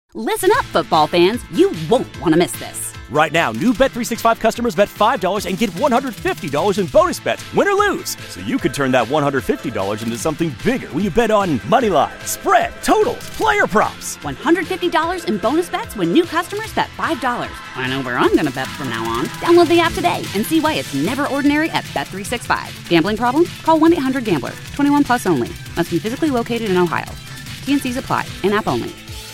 Listen up, football fans. You won't want to miss this. Right now, new Bet365 customers bet $5 and get $150 in bonus bets, win or lose. So you could turn that $150 into something bigger when you bet on money line, spread, totals, player props. $150 in bonus bets when new customers bet $5. I know where I'm going to bet from now on. Download the app today and see why it's never ordinary at Bet365. Gambling problem? Call 1-800-GAMBLER. 21 plus only. Must be physically located in Ohio. T&Cs apply. In-app only.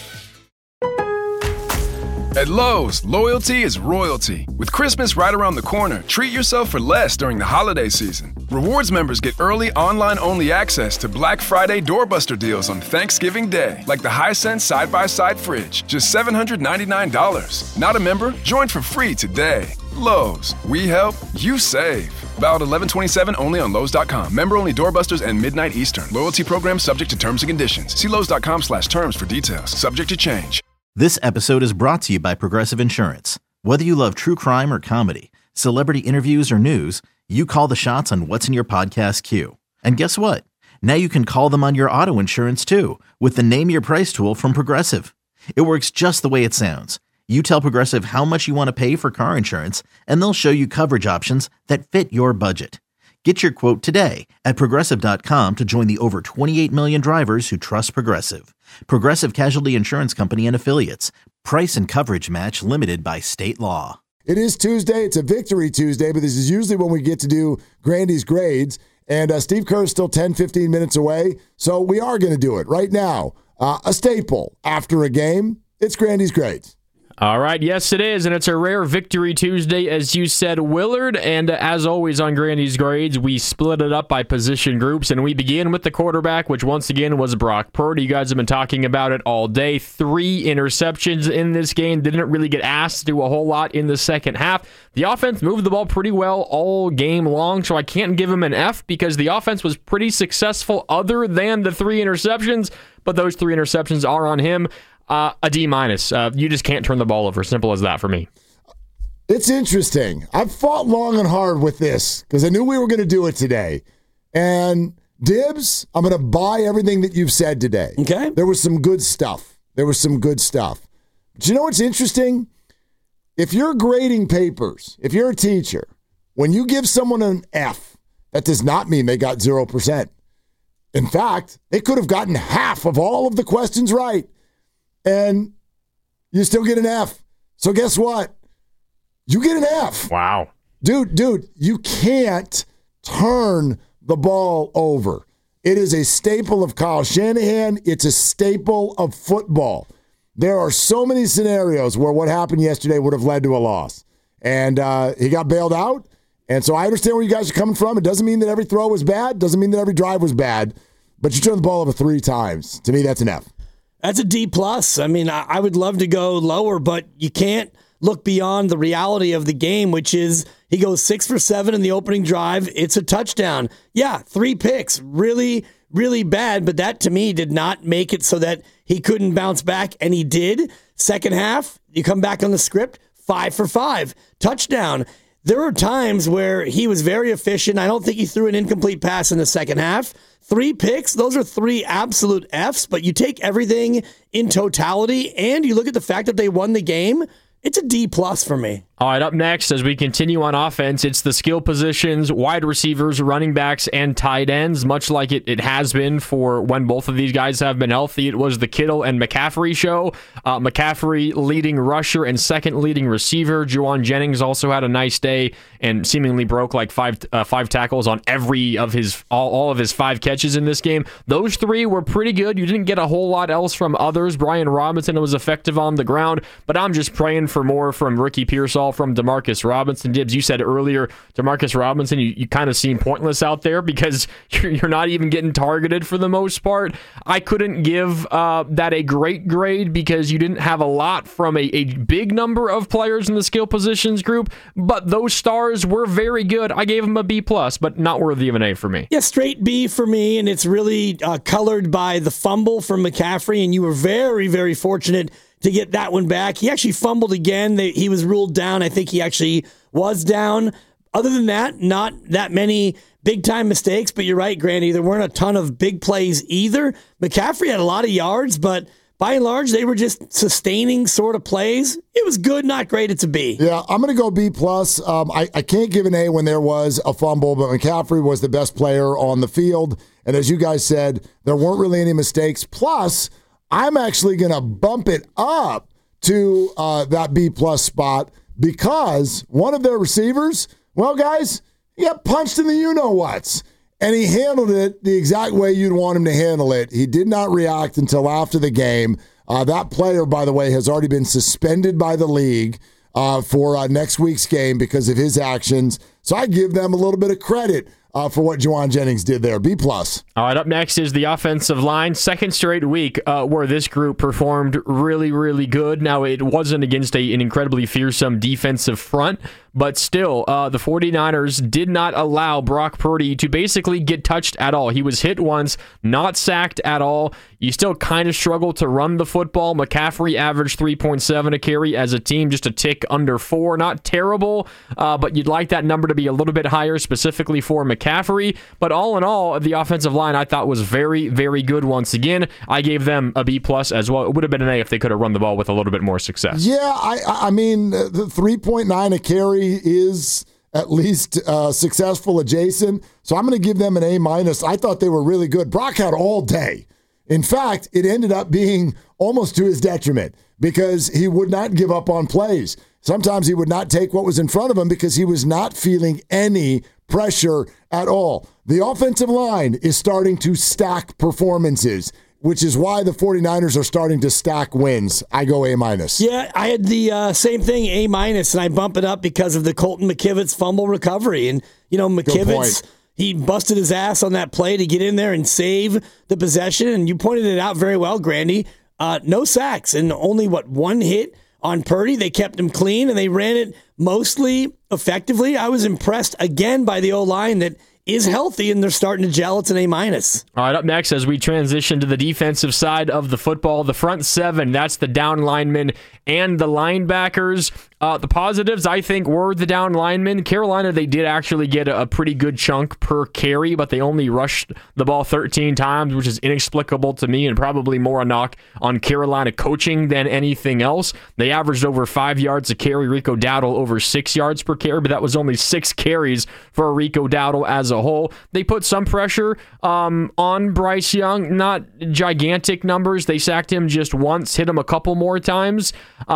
At Lowe's, loyalty is royalty. With Christmas right around the corner, treat yourself for less during the holiday season. Rewards members get early online-only access to Black Friday doorbuster deals on Thanksgiving Day, like the Hisense side-by-side fridge, just $799. Not a member? Join for free today. Lowe's, we help, you save. Valid 11/27 only on Lowe's.com. Member-only doorbusters and midnight Eastern. Loyalty program subject to terms and conditions. See Lowe's.com/terms for details. Subject to change. This episode is brought to you by Progressive Insurance. Whether you love true crime or comedy, celebrity interviews or news, you call the shots on what's in your podcast queue. And guess what? Now you can call them on your auto insurance too with the Name Your Price tool from Progressive. It works just the way it sounds. You tell Progressive how much you want to pay for car insurance, and they'll show you coverage options that fit your budget. Get your quote today at Progressive.com to join the over 28 million drivers who trust Progressive. Progressive Casualty Insurance Company and Affiliates. Price and coverage match limited by state law. It is Tuesday. It's a Victory Tuesday, but this is usually when we get to do Grandy's grades. And Steve Kerr is still 10, 15 minutes away, so we are going to do it right now. A staple after a game, it's Grandy's grades. All right, yes it is, and it's a rare Victory Tuesday, as you said, Willard, and as always on Grandy's Grades, we split it up by position groups, and we begin with the quarterback, which once again was Brock Purdy. You guys have been talking about it all day. 3 interceptions in this game, didn't really get asked to do a whole lot in the second half. The offense moved the ball pretty well all game long, so I can't give him an F because the offense was pretty successful other than the 3 interceptions, but those 3 interceptions are on him. A D-. You just can't turn the ball over. Simple as that for me. It's interesting. I've fought long and hard with this because I knew we were going to do it today. And Dibs, I'm going to buy everything that you've said today. Okay. There was some good stuff. But you know what's interesting? If you're grading papers, if you're a teacher, when you give someone an F, that does not mean they got 0%. In fact, they could have gotten half of all of the questions right. And you still get an F. So guess what? You get an F. Wow. Dude, you can't turn the ball over. It is a staple of Kyle Shanahan. It's a staple of football. There are so many scenarios where what happened yesterday would have led to a loss. And he got bailed out. And so I understand where you guys are coming from. It doesn't mean that every throw was bad. Doesn't mean that every drive was bad. But you turned the ball over 3 times. To me, that's an F. That's a D+. I mean, I would love to go lower, but you can't look beyond the reality of the game, which is he goes 6 for 7 in the opening drive. It's a touchdown. Yeah, 3 picks. Really, really bad, but that to me did not make it so that he couldn't bounce back, and he did. Second half, you come back on the script, 5 for 5. Touchdown. There were times where he was very efficient. I don't think he threw an incomplete pass in the second half. 3 picks, those are 3 absolute Fs, but you take everything in totality and you look at the fact that they won the game, it's a D+ for me. All right, up next, as we continue on offense, it's the skill positions, wide receivers, running backs, and tight ends, much like it has been for when both of these guys have been healthy. It was the Kittle and McCaffrey show. McCaffrey leading rusher and second leading receiver. Juwan Jennings also had a nice day and seemingly broke like five tackles on all of his 5 catches in this game. Those 3 were pretty good. You didn't get a whole lot else from others. Brian Robinson was effective on the ground, but I'm just praying for more from Ricky Pearsall, from Demarcus Robinson. Dibs, you said earlier, Demarcus Robinson, you kind of seem pointless out there because you're not even getting targeted for the most part. I couldn't give that a great grade because you didn't have a lot from a big number of players in the skill positions group, but those stars were very good. I gave them a B+, but not worthy of an A for me. Yeah, straight B for me, and it's really colored by the fumble from McCaffrey, and you were very, very fortunate to get that one back. He actually fumbled again. He was ruled down. I think he actually was down. Other than that, not that many big-time mistakes, but you're right, Grandy. There weren't a ton of big plays either. McCaffrey had a lot of yards, but by and large, they were just sustaining sort of plays. It was good, not great. It's a B. Yeah, I'm going to go B+. I can't give an A when there was a fumble, but McCaffrey was the best player on the field. And as you guys said, there weren't really any mistakes. Plus, I'm actually going to bump it up to that B+ spot because one of their receivers, well, guys, he got punched in the you-know-whats. And he handled it the exact way you'd want him to handle it. He did not react until after the game. That player, by the way, has already been suspended by the league for next week's game because of his actions. So I give them a little bit of credit for what Jauan Jennings did there. B+. All right, up next is the offensive line. Second straight week where this group performed really, really good. Now, it wasn't against an incredibly fearsome defensive front, but still, the 49ers did not allow Brock Purdy to basically get touched at all. He was hit once, not sacked at all. You still kind of struggle to run the football. McCaffrey averaged 3.7 a carry as a team, just a tick under 4. Not terrible, but you'd like that number to be a little bit higher, specifically for McCaffrey. But all in all, the offensive line I thought was very, very good once again. I gave them a B+ as well. It would have been an A if they could have run the ball with a little bit more success. Yeah, I mean, the 3.9 a carry is at least successful adjacent. So I'm going to give them an A-. I thought they were really good. Brock had all day. In fact, it ended up being almost to his detriment because he would not give up on plays. Sometimes he would not take what was in front of him because he was not feeling any pressure at all. The offensive line is starting to stack performances, which is why the 49ers are starting to stack wins. I go A-. Yeah, I had the same thing, A-, and I bump it up because of the Colton McKivitz fumble recovery. And, you know, McKivitz, he busted his ass on that play to get in there and save the possession. And you pointed it out very well, Grandy. No sacks and only, one hit on Purdy. They kept him clean, and they ran it mostly effectively. I was impressed, again, by the O-line that is healthy, and they're starting to gel. It's an A-. All right, up next, as we transition to the defensive side of the football, the front seven, that's the down linemen and the linebackers. The positives, I think, were the down linemen. Carolina, they did actually get a pretty good chunk per carry, but they only rushed the ball 13 times, which is inexplicable to me and probably more a knock on Carolina coaching than anything else. They averaged over 5 yards a carry. Rico Dowdle over 6 yards per carry, but that was only 6 carries for Rico Dowdle as a whole. They put some pressure on Bryce Young, not gigantic numbers. They sacked him just once, hit him a couple more times.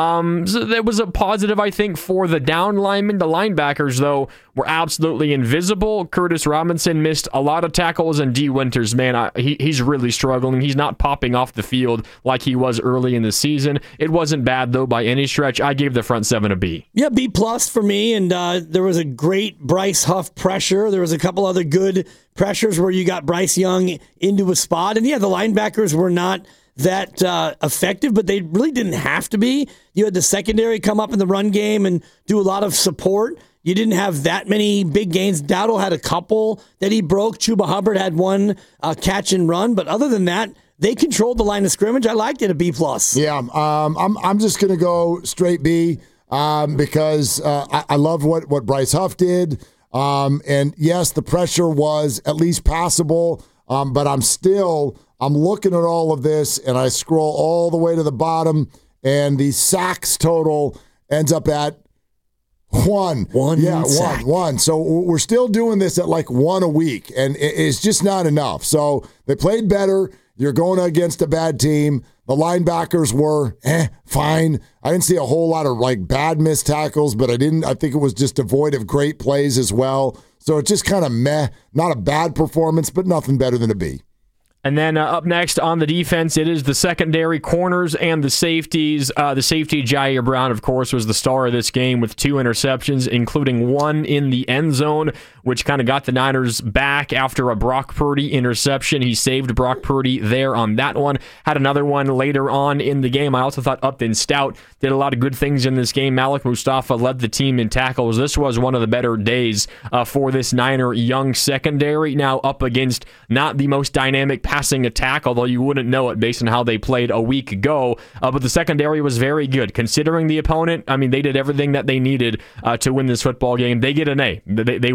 So that was a positive, I think, for the down linemen. The linebackers, though, were absolutely invisible. Curtis Robinson missed a lot of tackles, and D. Winters, man, he's really struggling. He's not popping off the field like he was early in the season. It wasn't bad, though, by any stretch. I gave the front seven a B. Yeah, B+ for me, and there was a great Bryce Huff pressure. There was a couple other good pressures where you got Bryce Young into a spot, and yeah, the linebackers were not that effective, but they really didn't have to be. You had the secondary come up in the run game and do a lot of support. You didn't have that many big gains. Dowdle had a couple that he broke. Chuba Hubbard had one catch and run, but other than that, they controlled the line of scrimmage. I liked it, a B+. Yeah, I'm just going to go straight B because I love what Bryce Huff did. And yes, the pressure was at least passable, but I'm looking at all of this, and I scroll all the way to the bottom, and the sacks total ends up at 1. One. So we're still doing this at like 1 a week, and it's just not enough. So they played better. You're going against a bad team. The linebackers were fine. I didn't see a whole lot of like bad missed tackles, but I think it was just devoid of great plays as well. So it's just kind of meh. Not a bad performance, but nothing better than a B. And then up next on the defense, it is the secondary corners and the safeties. The safety, Jair Brown, of course, was the star of this game with 2 interceptions, including one in the end zone, which kind of got the Niners back after a Brock Purdy interception. He saved Brock Purdy there on that one. Had another one later on in the game. I also thought Upton Stout did a lot of good things in this game. Malik Mustafa led the team in tackles. This was one of the better days for this Niner young secondary. Now up against not the most dynamic passing attack, although you wouldn't know it based on how they played a week ago. But the secondary was very good. Considering the opponent, I mean, they did everything that they needed to win this football game. They get an A. They were darn near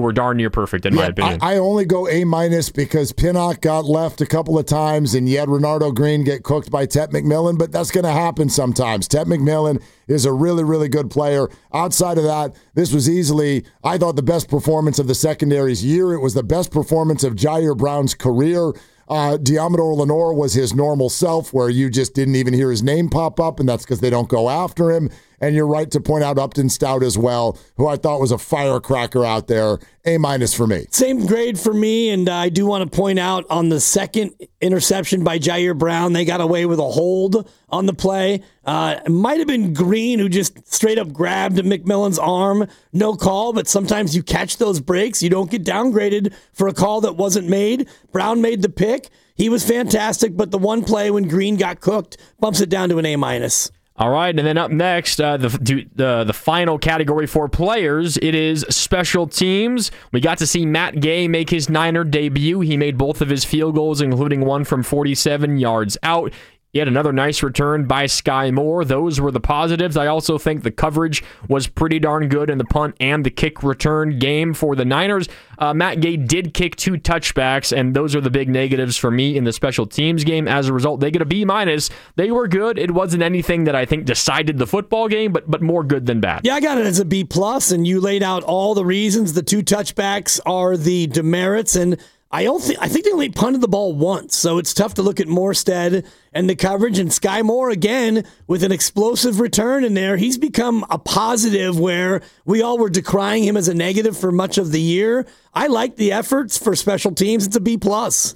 near perfect in my opinion. I only go A- because Pinnock got left a couple of times, and you had Renardo Green get cooked by Tet McMillan, but that's going to happen sometimes. Tet McMillan is a really, really good player. Outside of that, this was easily, I thought, the best performance of the secondary's year. It was the best performance of Jair Brown's career. Diamador Lenore was his normal self, where you just didn't even hear his name pop up, and that's because they don't go after him. And you're right to point out Upton Stout as well, who I thought was a firecracker out there. A- for me. Same grade for me, and I do want to point out on the second interception by Jair Brown, they got away with a hold on the play. It might have been Green who just straight up grabbed McMillan's arm. No call, but sometimes you catch those breaks. You don't get downgraded for a call that wasn't made. Brown made the pick. He was fantastic, but the one play when Green got cooked bumps it down to an A-. All right, and then up next, the final category for players, it is special teams. We got to see Matt Gay make his Niner debut. He made both of his field goals, including one from 47 yards out. He had another nice return by Sky Moore. Those were the positives. I also think the coverage was pretty darn good in the punt and the kick return game for the Niners. Matt Gay did kick 2 touchbacks, and those are the big negatives for me in the special teams game. As a result, they get a B-. They were good. It wasn't anything that I think decided the football game, but more good than bad. Yeah, I got it as a B+, and you laid out all the reasons. The 2 touchbacks are the demerits, and I think they only punted the ball once, so it's tough to look at Morstead and the coverage. And Sky Moore, again, with an explosive return in there, he's become a positive where we all were decrying him as a negative for much of the year. I like the efforts for special teams. It's a B+.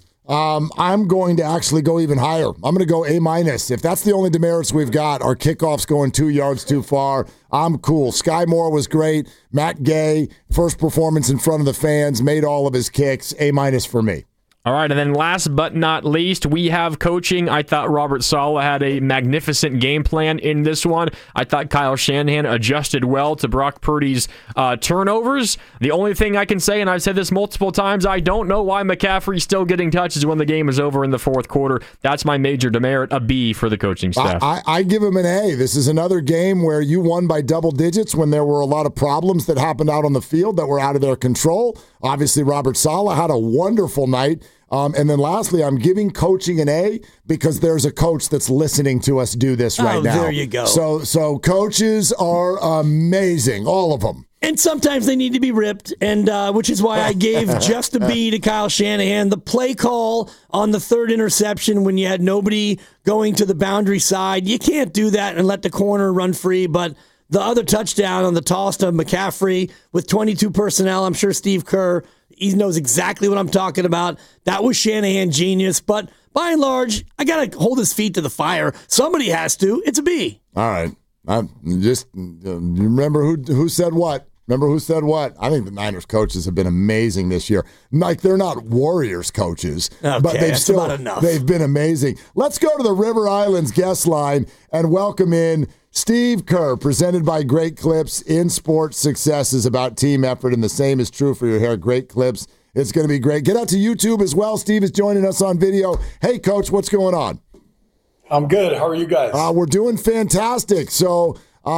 I'm going to actually go even higher. I'm going to go A-. If that's the only demerits we've got, our kickoff's going 2 yards too far, I'm cool. Sky Moore was great. Matt Gay, first performance in front of the fans, made all of his kicks. A- for me. All right, and then last but not least, we have coaching. I thought Robert Saleh had a magnificent game plan in this one. I thought Kyle Shanahan adjusted well to Brock Purdy's turnovers. The only thing I can say, and I've said this multiple times, I don't know why McCaffrey's still getting touches when the game is over in the fourth quarter. That's my major demerit, a B for the coaching staff. I give him an A. This is another game where you won by double digits when there were a lot of problems that happened out on the field that were out of their control. Obviously, Robert Saleh had a wonderful night. And then lastly, I'm giving coaching an A because there's a coach that's listening to us do this right now. There you go. So coaches are amazing, all of them. And sometimes they need to be ripped, and which is why I gave just a B to Kyle Shanahan. The play call on the third interception when you had nobody going to the boundary side, you can't do that and let the corner run free, but the other touchdown on the toss to McCaffrey with 22 personnel, I'm sure Steve Kerr, he knows exactly what I'm talking about. That was Shanahan genius. But by and large, I got to hold his feet to the fire. Somebody has to. It's a B. All right. You remember who said what? Remember who said what? I think the Niners coaches have been amazing this year. Like, they're not Warriors coaches, okay, but they've been amazing. Let's go to the River Islands guest line and welcome in Steve Kerr, presented by Great Clips. In sports, success is about team effort, and the same is true for your hair. Great Clips. It's going to be great. Get out to YouTube as well. Steve is joining us on video. Hey, Coach, what's going on? I'm good. How are you guys? We're doing fantastic. So,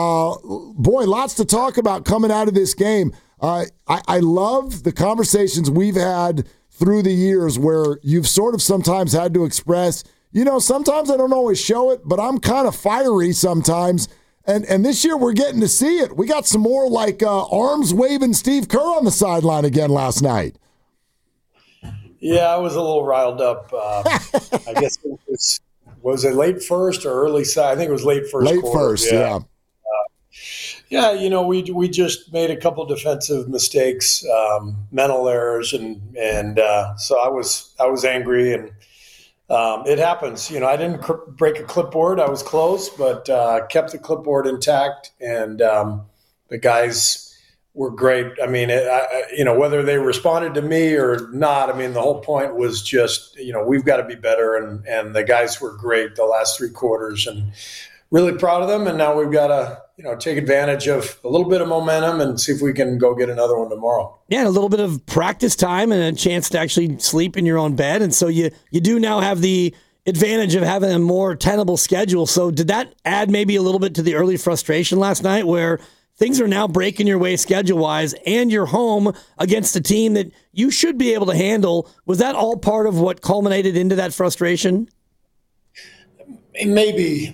boy, lots to talk about coming out of this game. I love the conversations we've had through the years where you've sort of sometimes had to express, sometimes I don't always show it, but I'm kind of fiery sometimes. And this year we're getting to see it. We got some more like arms waving Steve Kerr on the sideline again last night. Yeah, I was a little riled up. I guess was it late first or early side? I think it was late first. Late quarter. First, yeah. We just made a couple defensive mistakes, mental errors, and so I was angry, and it happens. I didn't break a clipboard. I was close, but kept the clipboard intact, and the guys were great. I mean, whether they responded to me or not, I mean, the whole point was just, we've got to be better, and the guys were great the last 3 quarters, and really proud of them. And now we've got to, take advantage of a little bit of momentum and see if we can go get another one tomorrow. Yeah, and a little bit of practice time and a chance to actually sleep in your own bed. And so you do now have the advantage of having a more tenable schedule. So did that add maybe a little bit to the early frustration last night where things are now breaking your way schedule-wise, and you're home against a team that you should be able to handle. Was that all part of what culminated into that frustration? Maybe.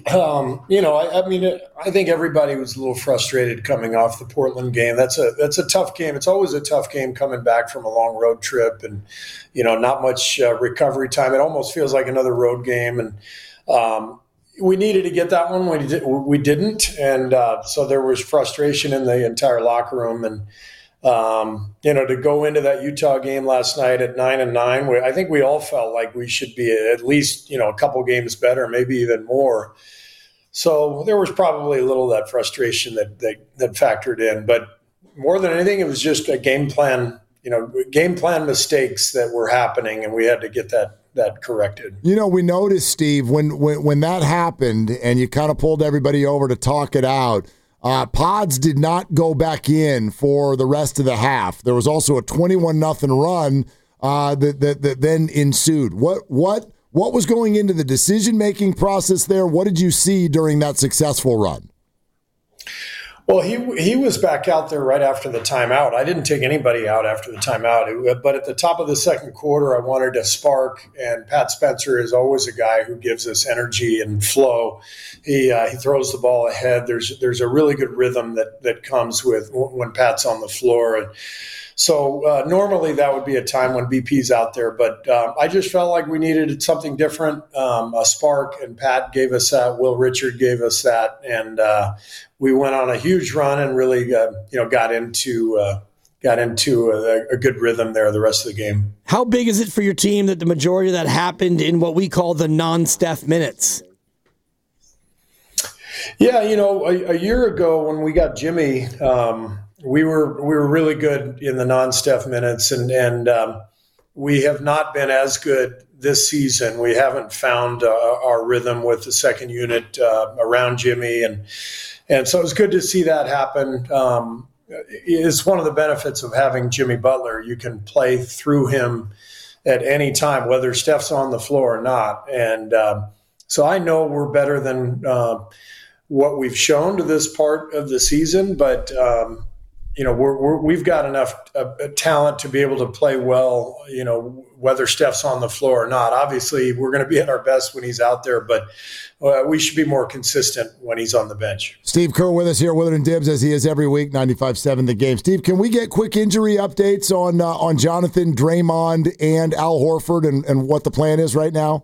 I think everybody was a little frustrated coming off the Portland game. That's a tough game. It's always a tough game coming back from a long road trip and, not much recovery time. It almost feels like another road game. And we needed to get that one. We didn't. And so there was frustration in the entire locker room. And, to go into that Utah game last night at 9-9, I think we all felt like we should be at least, a couple games better, maybe even more. So there was probably a little of that frustration that factored in. But more than anything, it was just a game plan mistakes that were happening, and we had to get that corrected. We noticed, Steve, when that happened and you kind of pulled everybody over to talk it out, Pods did not go back in for the rest of the half. There was also a 21-0 run that then ensued. What was going into the decision-making process there? What did you see during that successful run? Well, he was back out there right after the timeout. I didn't take anybody out after the timeout, but at the top of the second quarter, I wanted to spark, and Pat Spencer is always a guy who gives us energy and flow. He throws the ball ahead. There's a really good rhythm that comes with when Pat's on the floor. And so normally that would be a time when BP's out there, but I just felt like we needed something different, a spark, and Pat gave us that. Will Richard gave us that, and we went on a huge run and really got into a good rhythm there the rest of the game. How big is it for your team that the majority of that happened in what we call the non-Steph minutes? Yeah, a year ago when we got Jimmy, we were really good in the non-Steph minutes, and we have not been as good this season. We haven't found our rhythm with the second unit around Jimmy, and so it's good to see that happen. It's one of the benefits of having Jimmy Butler. You can play through him at any time, whether Steph's on the floor or not. And so I know we're better than what we've shown to this part of the season, but we've got enough talent to be able to play well, whether Steph's on the floor or not. Obviously, we're going to be at our best when he's out there, but we should be more consistent when he's on the bench. Steve Kerr with us here, Willard and Dibs, as he is every week, 95.7 The Game. Steve, can we get quick injury updates on Jonathan, Draymond, and Al Horford and what the plan is right now?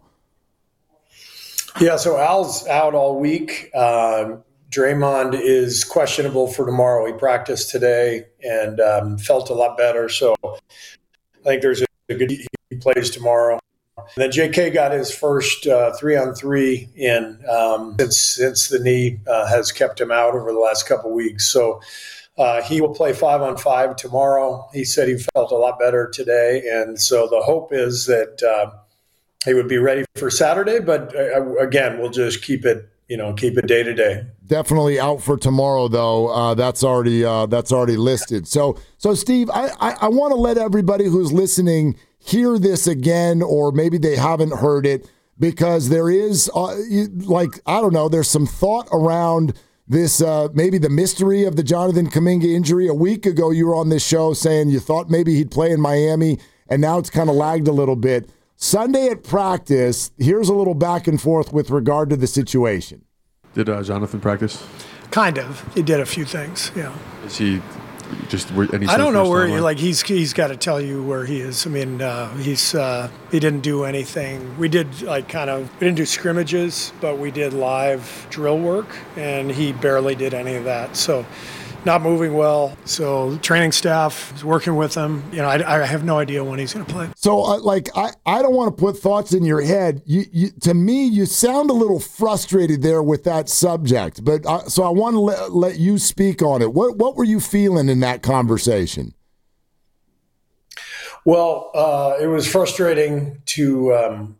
Yeah, so Al's out all week. Draymond is questionable for tomorrow. He practiced today and felt a lot better. So I think there's a good he plays tomorrow. And then JK got his first 3-on-3 in since the knee has kept him out over the last couple of weeks. So he will play 5-on-5 tomorrow. He said he felt a lot better today. And so the hope is that he would be ready for Saturday. But again, we'll just keep it day to day. Definitely out for tomorrow, though. That's already listed. So Steve, I want to let everybody who's listening hear this again, or maybe they haven't heard it, because there is there's some thought around this, maybe the mystery of the Jonathan Kuminga injury. A week ago, you were on this show saying you thought maybe he'd play in Miami, and now it's kind of lagged a little bit. Sunday at practice, here's a little back and forth with regard to the situation. Did Jonathan practice? Kind of. He did a few things, yeah. Is he just any? I don't know where he's got to tell you where he is. I mean, he didn't do anything. We did we didn't do scrimmages, but we did live drill work, and he barely did any of that. So not moving well. So training staff is working with him. I have no idea when he's going to play. So I don't want to put thoughts in your head. To me, you sound a little frustrated there with that subject. But so I want to let you speak on it. What were you feeling in that conversation? Well, it was frustrating to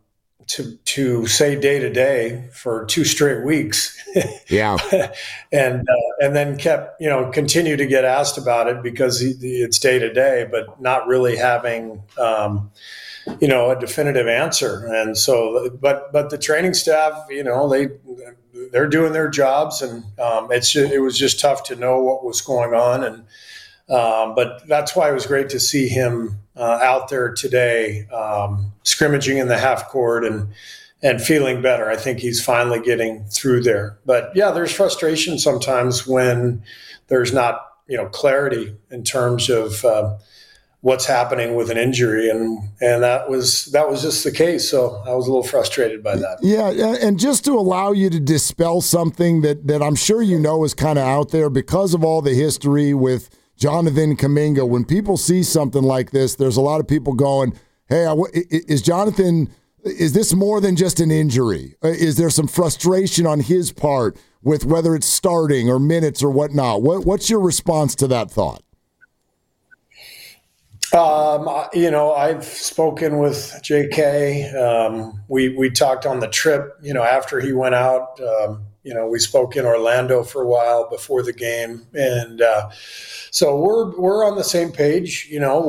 to say day to day for 2 straight weeks. Yeah. and then kept, continue to get asked about it because it's day to day, but not really having, a definitive answer. And so, but the training staff, they're doing their jobs, and it was just tough to know what was going on. And but that's why it was great to see him out there today, scrimmaging in the half court and feeling better. I think he's finally getting through there. But yeah, there's frustration sometimes when there's not clarity in terms of what's happening with an injury, and that was just the case. So I was a little frustrated by that. Yeah, and just to allow you to dispel something that I'm sure is kind of out there because of all the history with Jonathan Kuminga. When people see something like this, there's a lot of people going, "Hey, is this more than just an injury? Is there some frustration on his part with whether it's starting or minutes or whatnot?" What's your response to that thought? I've spoken with JK. We talked on the trip, after he went out. We spoke in Orlando for a while before the game, and so we're on the same page.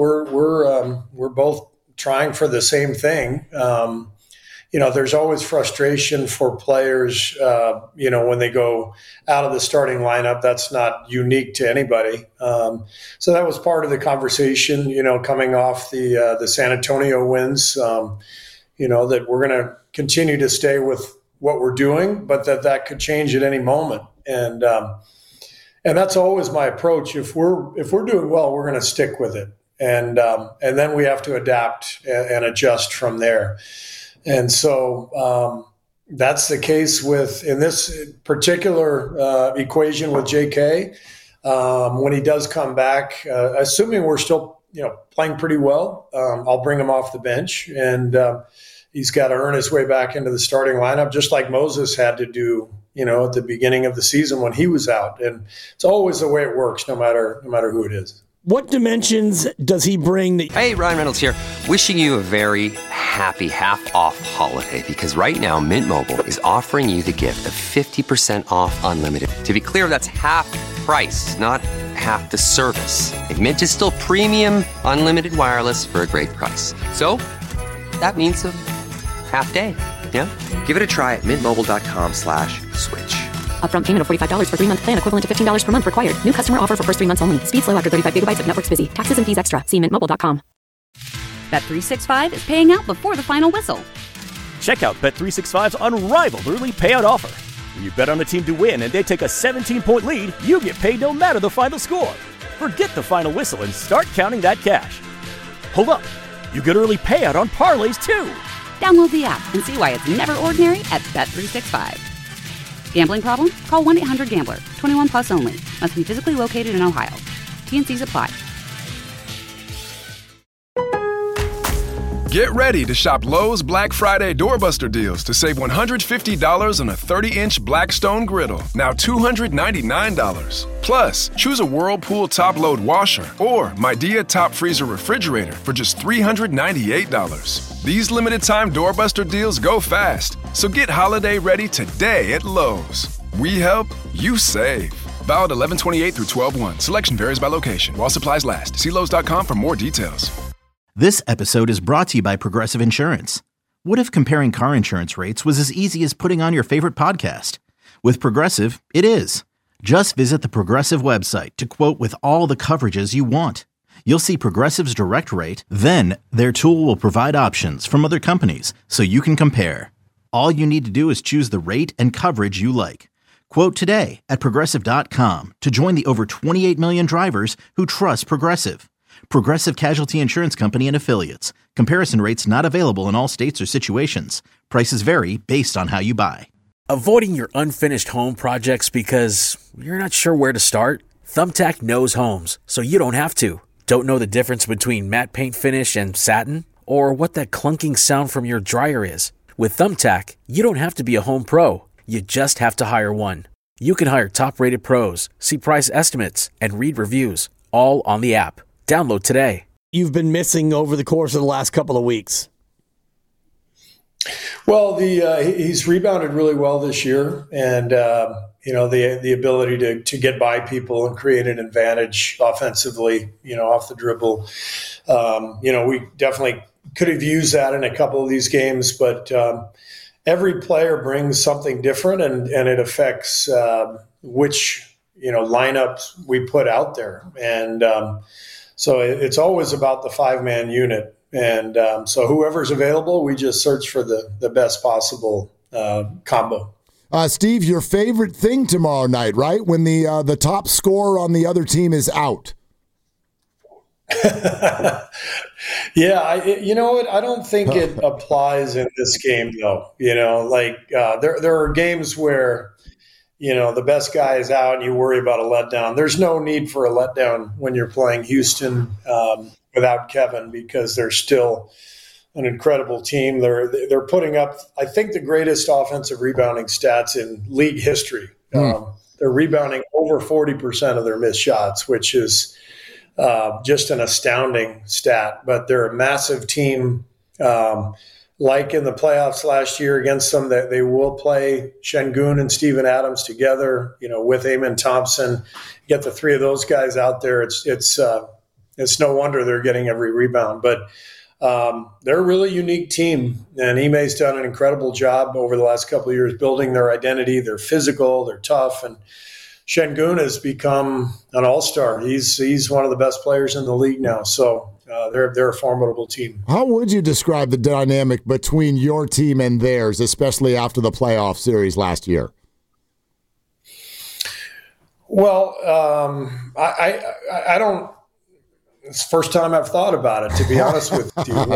We're both trying for the same thing. There's always frustration for players, when they go out of the starting lineup. That's not unique to anybody. So that was part of the conversation, coming off the San Antonio wins, that we're going to continue to stay with what we're doing, but that could change at any moment. And that's always my approach. If we're doing well, we're going to stick with it. And then we have to adapt and adjust from there. And so that's the case in this particular equation with JK. When he does come back, assuming we're still playing pretty well, I'll bring him off the bench, and he's got to earn his way back into the starting lineup, just like Moses had to do, at the beginning of the season when he was out. And it's always the way it works, no matter who it is. What dimensions does he bring? Hey, Ryan Reynolds here, wishing you a very happy half-off holiday, because right now Mint Mobile is offering you the gift of 50% off unlimited. To be clear, that's half price, not half the service. And Mint is still premium unlimited wireless for a great price. So that means a half day, yeah? Give it a try at mintmobile.com/switch. Upfront payment of $45 for 3-month plan, equivalent to $15 per month required. New customer offer for first 3 months only. Speed slow after 35 gigabytes if network's busy. Taxes and fees extra. See mintmobile.com. Bet365 is paying out before the final whistle. Check out Bet365's unrivaled early payout offer. When you bet on a team to win and they take a 17-point lead, you get paid no matter the final score. Forget the final whistle and start counting that cash. Hold up. You get early payout on parlays, too. Download the app and see why it's never ordinary at Bet365. Gambling problem? Call 1-800-GAMBLER. 21 plus only. Must be physically located in Ohio. T&Cs apply. Get ready to shop Lowe's Black Friday doorbuster deals to save $150 on a 30-inch Blackstone griddle, now $299. Plus, choose a Whirlpool top-load washer or Midea top freezer refrigerator for just $398. These limited-time doorbuster deals go fast, so get holiday ready today at Lowe's. We help, you save. Valid 11/28 through 12/1. Selection varies by location. While supplies last. See Lowe's.com for more details. This episode is brought to you by Progressive Insurance. What if comparing car insurance rates was as easy as putting on your favorite podcast? With Progressive, it is. Just visit the Progressive website to quote with all the coverages you want. You'll see Progressive's direct rate, then their tool will provide options from other companies so you can compare. All you need to do is choose the rate and coverage you like. Quote today at Progressive.com to join the over 28 million drivers who trust Progressive. Progressive Casualty Insurance Company and Affiliates. Comparison rates not available in all states or situations. Prices vary based on how you buy. Avoiding your unfinished home projects because you're not sure where to start? Thumbtack knows homes, so you don't have to. Don't know the difference between matte paint finish and satin? Or what that clunking sound from your dryer is? With Thumbtack, you don't have to be a home pro. You just have to hire one. You can hire top-rated pros, see price estimates, and read reviews, all on the app. Download today. You've been missing over the course of the last couple of weeks. Well, he's rebounded really well this year, and the ability to get by people and create an advantage offensively, off the dribble. We definitely could have used that in a couple of these games, but every player brings something different, and it affects which lineups we put out there, and so it's always about the 5-man unit. And so whoever's available, we just search for the best possible combo. Steve, your favorite thing tomorrow night, right? When the top scorer on the other team is out. Yeah, you know what? I don't think it applies in this game, though. There are games where the best guy is out and you worry about a letdown. There's no need for a letdown when you're playing Houston without Kevin, because they're still an incredible team. They're putting up, I think, the greatest offensive rebounding stats in league history. They're rebounding over 40% of their missed shots, which is just an astounding stat. But they're a massive team. Like in the playoffs last year against them, that they will play Şengün and Steven Adams together, with Amen Thompson. Get the three of those guys out there. It's no wonder they're getting every rebound. But they're a really unique team, and Ime's done an incredible job over the last couple of years building their identity. They're physical, they're tough, and Şengün has become an all-star. He's one of the best players in the league now. So they're a formidable team. How would you describe the dynamic between your team and theirs, especially after the playoff series last year? Well, I don't. It's the first time I've thought about it, to be honest with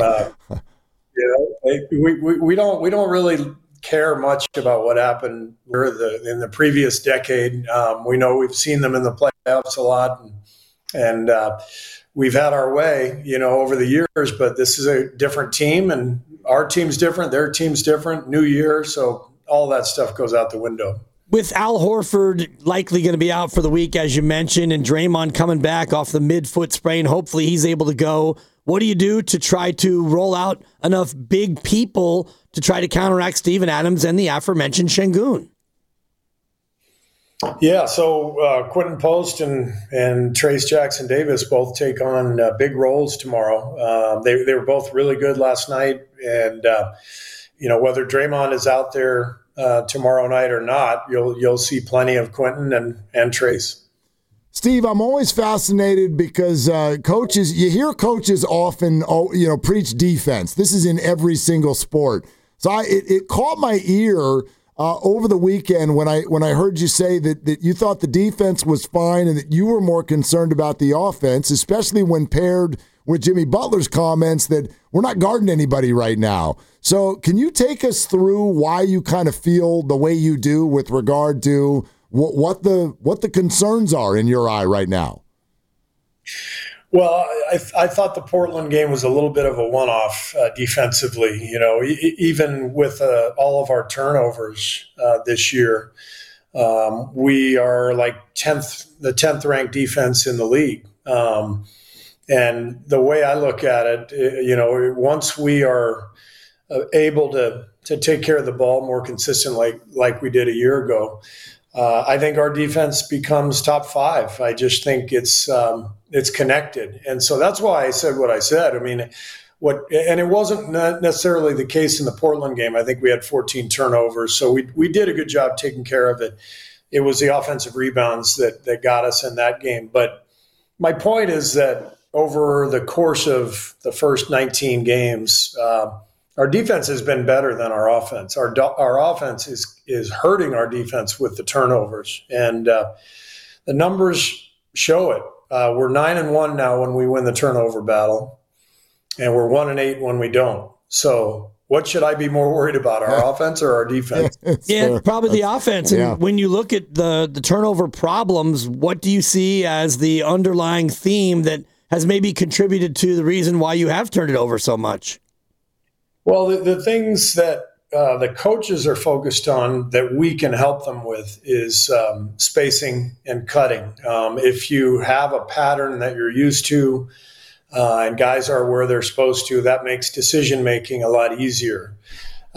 you. We don't really care much about what happened in the previous decade. We know we've seen them in the playoffs a lot, and we've had our way, over the years. But this is a different team, and our team's different, their team's different. New year, so all that stuff goes out the window. With Al Horford likely going to be out for the week, as you mentioned, and Draymond coming back off the mid-foot sprain, hopefully he's able to go. What do you do to try to roll out enough big people to try to counteract Steven Adams and the aforementioned Şengün? Yeah, so Quentin Post and Trayce Jackson-Davis both take on big roles tomorrow. They were both really good last night, and whether Draymond is out there tomorrow night or not, you'll see plenty of Quentin and Trayce. Steve, I'm always fascinated because you hear coaches often, preach defense. This is in every single sport. So it caught my ear over the weekend when I heard you say that you thought the defense was fine and that you were more concerned about the offense, especially when paired with Jimmy Butler's comments that we're not guarding anybody right now. So can you take us through why you kind of feel the way you do with regard to what the concerns are in your eye right now? Well, I thought the Portland game was a little bit of a one-off defensively. Even with all of our turnovers this year, we are like the 10th ranked defense in the league. And the way I look at it, once we are able to take care of the ball more consistently, like we did a year ago, I think our defense becomes top 5. I just think it's connected, and so that's why I said what I said. I mean, and it wasn't necessarily the case in the Portland game. I think we had 14 turnovers, so we did a good job taking care of it. It was the offensive rebounds that got us in that game. But my point is that over the course of the first 19 games, our defense has been better than our offense. Our offense is hurting our defense with the turnovers, and the numbers show it. We're 9-1 now when we win the turnover battle, and we're 1-8 when we don't. So what should I be more worried about, our offense or our defense? Yeah, probably the offense. And when you look at the turnover problems, what do you see as the underlying theme that has maybe contributed to the reason why you have turned it over so much? Well, the things that the coaches are focused on that we can help them with is spacing and cutting. If you have a pattern that you're used to and guys are where they're supposed to, that makes decision-making a lot easier.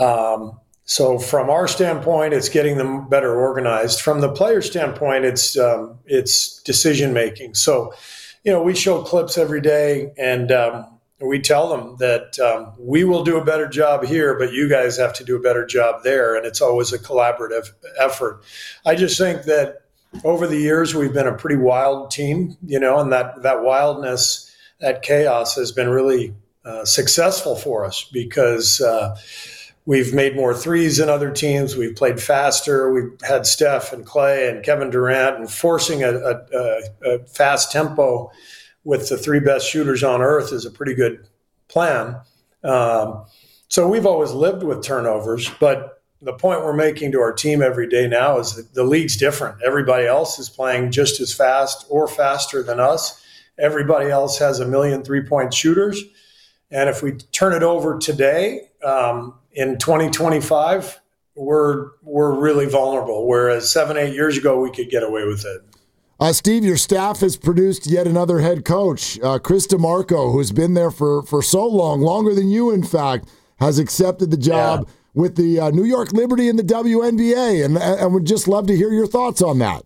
So from our standpoint, it's getting them better organized. From the player standpoint, it's decision making. So, we show clips every day, and we tell them that we will do a better job here, but you guys have to do a better job there. And it's always a collaborative effort. I just think that over the years, we've been a pretty wild team, and that wildness, that chaos has been really successful for us because we've made more threes than other teams. We've played faster. We've had Steph and Clay and Kevin Durant, and forcing a fast tempo with the three best shooters on earth is a pretty good plan. So we've always lived with turnovers, but the point we're making to our team every day now is that the league's different. Everybody else is playing just as fast or faster than us. Everybody else has a million three-point shooters. And if we turn it over today, in 2025, we're really vulnerable, whereas 7-8 years ago, we could get away with it. Steve, your staff has produced yet another head coach. Chris DeMarco, who's been there for so long, longer than you, in fact, has accepted the job with the New York Liberty in the WNBA, and would just love to hear your thoughts on that.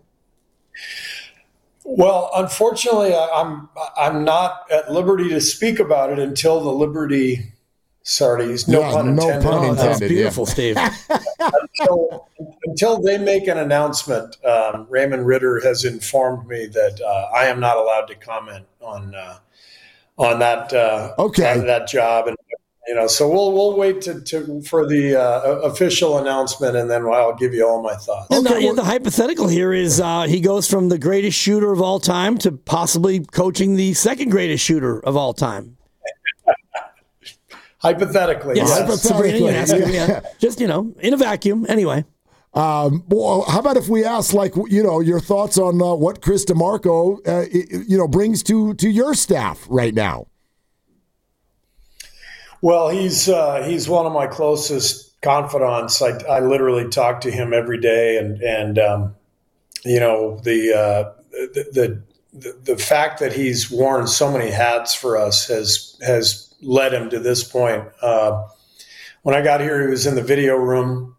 Well, unfortunately, I'm not at liberty to speak about it until the Liberty. Sorry, no pun intended. No pun intended. That's beautiful, Steve. Until they make an announcement, Raymond Ritter has informed me that I am not allowed to comment on that that job, and so we'll wait for the official announcement, and then I'll give you all my thoughts. And the hypothetical here is he goes from the greatest shooter of all time to possibly coaching the second greatest shooter of all time. Hypothetically, yes. Hypothetically. Just, in a vacuum. Anyway. Well, how about if we ask, your thoughts on what Chris DeMarco, brings to your staff right now? Well, he's one of my closest confidants. I literally talk to him every day, and the fact that he's worn so many hats for us has led him to this point. When I got here, he was in the video room.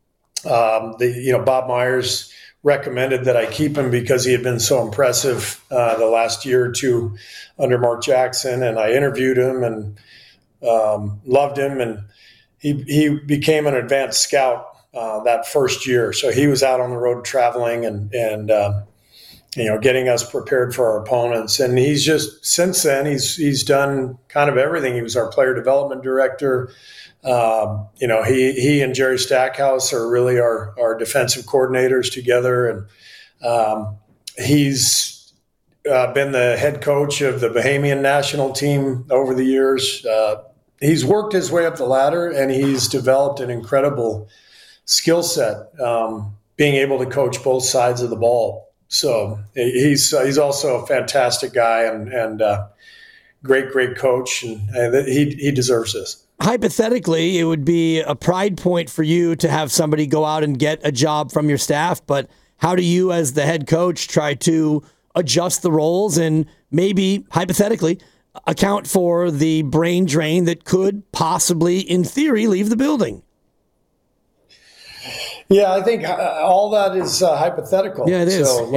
Bob Myers recommended that I keep him because he had been so impressive the last year or two under Mark Jackson, and I interviewed him and loved him, and he became an advanced scout that first year. So he was out on the road traveling and getting us prepared for our opponents. And he's just, since then, he's done kind of everything. He was our player development director. He and Jerry Stackhouse are really our defensive coordinators together. And he's been the head coach of the Bahamian national team over the years. He's worked his way up the ladder, and he's developed an incredible skill set, being able to coach both sides of the ball. So he's also a fantastic guy and great coach, and he deserves this. Hypothetically, it would be a pride point for you to have somebody go out and get a job from your staff, but how do you as the head coach try to adjust the roles and maybe, hypothetically, account for the brain drain that could possibly, in theory, leave the building? Yeah, I think all that is hypothetical. Yeah, it is. So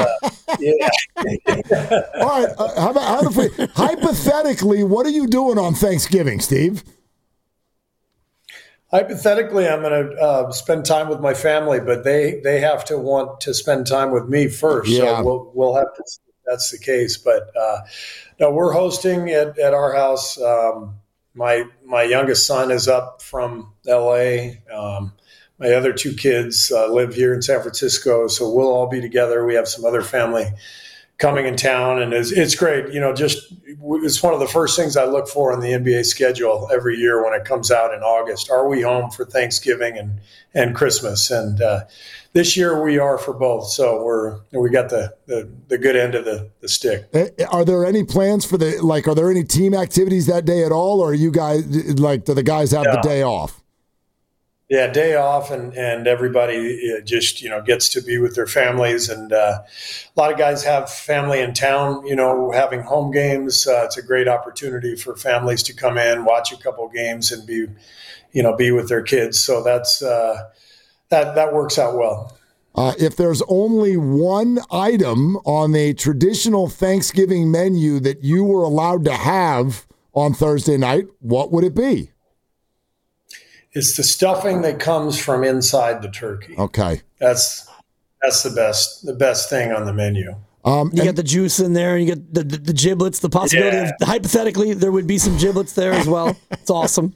really. All right. How if we, hypothetically, what are you doing on Thanksgiving, Steve? Hypothetically, I'm going to spend time with my family, but they have to want to spend time with me first. Yeah. So we'll have to see if that's the case. But no, we're hosting at our house. My youngest son is up from L.A. My other two kids live here in San Francisco, so we'll all be together. We have some other family coming in town, and it's great. It's one of the first things I look for in the NBA schedule every year when it comes out in August. Are we home for Thanksgiving and Christmas? And this year we are for both, so we got the good end of the stick. Are there any plans for are there any team activities that day at all, or are you guys do the guys have the day off? day off, and everybody just, gets to be with their families. And a lot of guys have family in town, having home games. It's a great opportunity for families to come in, watch a couple games, and be with their kids. So that's that works out well. If there's only one item on the traditional Thanksgiving menu that you were allowed to have on Thursday night, what would it be? It's the stuffing that comes from inside the turkey. Okay. That's the best thing on the menu. You get the juice in there, and you get the giblets, the possibility of, hypothetically, there would be some giblets there as well. It's awesome.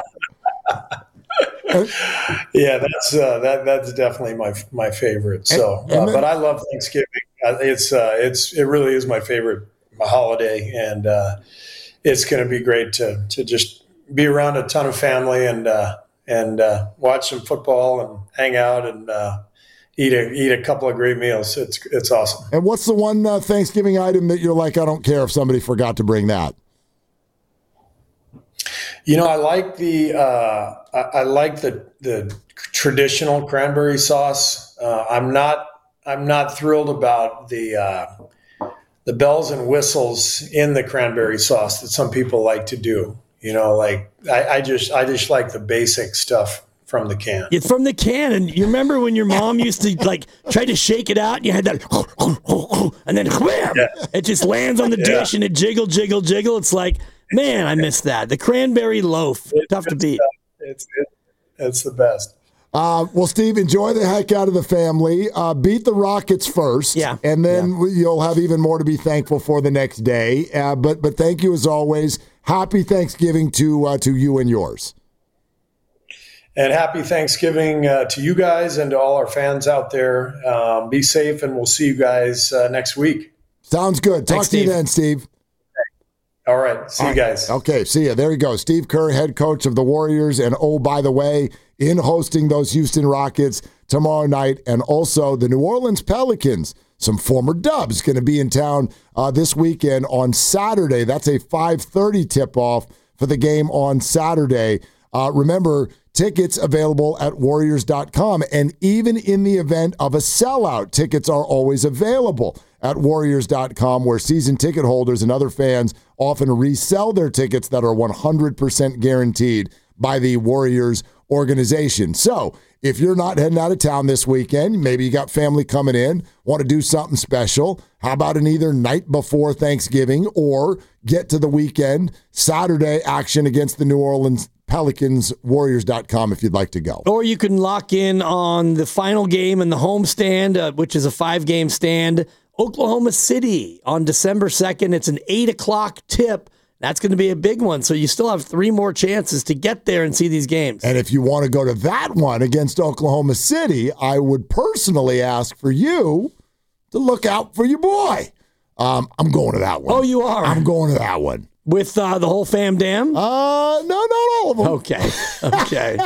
Yeah, that's definitely my favorite. So, but I love Thanksgiving. It really is my favorite holiday, and it's going to be great to just be around a ton of family and watch some football and hang out and eat a couple of great meals. It's awesome. And what's the one Thanksgiving item that you're like, I don't care if somebody forgot to bring that? I like the traditional cranberry sauce. I'm not thrilled about the bells and whistles in the cranberry sauce that some people like to do. I just like the basic stuff from the can. It's from the can, and you remember when your mom used to try to shake it out, and you had that, and then wham, it just lands on the dish, and it jiggle. It's like, man, I missed that. The cranberry loaf, tough to beat. It's the best. Well, Steve, enjoy the heck out of the family. Beat the Rockets first, and then you'll have even more to be thankful for the next day. But thank you as always. Happy Thanksgiving to you and yours. And happy Thanksgiving to you guys and to all our fans out there. Be safe, and we'll see you guys next week. Sounds good. Talk to you then, Steve. All right. See you guys. Okay, see you. There you go. Steve Kerr, head coach of the Warriors. And, oh, by the way, in hosting those Houston Rockets tomorrow night, and also the New Orleans Pelicans, some former Dubs, going to be in town this weekend on Saturday. That's a 5:30 tip-off for the game on Saturday. Remember, tickets available at Warriors.com. And even in the event of a sellout, tickets are always available at Warriors.com, where season ticket holders and other fans often resell their tickets that are 100% guaranteed by the Warriors organization. So if you're not heading out of town this weekend, maybe you got family coming in, want to do something special, how about an either night before Thanksgiving or get to the weekend, Saturday action against the New Orleans Pelicans, Warriors.com if you'd like to go. Or you can lock in on the final game in the homestand, which is a 5-game stand, Oklahoma City on December 2nd. It's an 8 o'clock tip. That's going to be a big one. So you still have 3 more chances to get there and see these games. And if you want to go to that one against Oklahoma City, I would personally ask for you to look out for your boy. I'm going to that one. Oh, you are? I'm going to that one. With the whole fam dam? No, not all of them. Okay.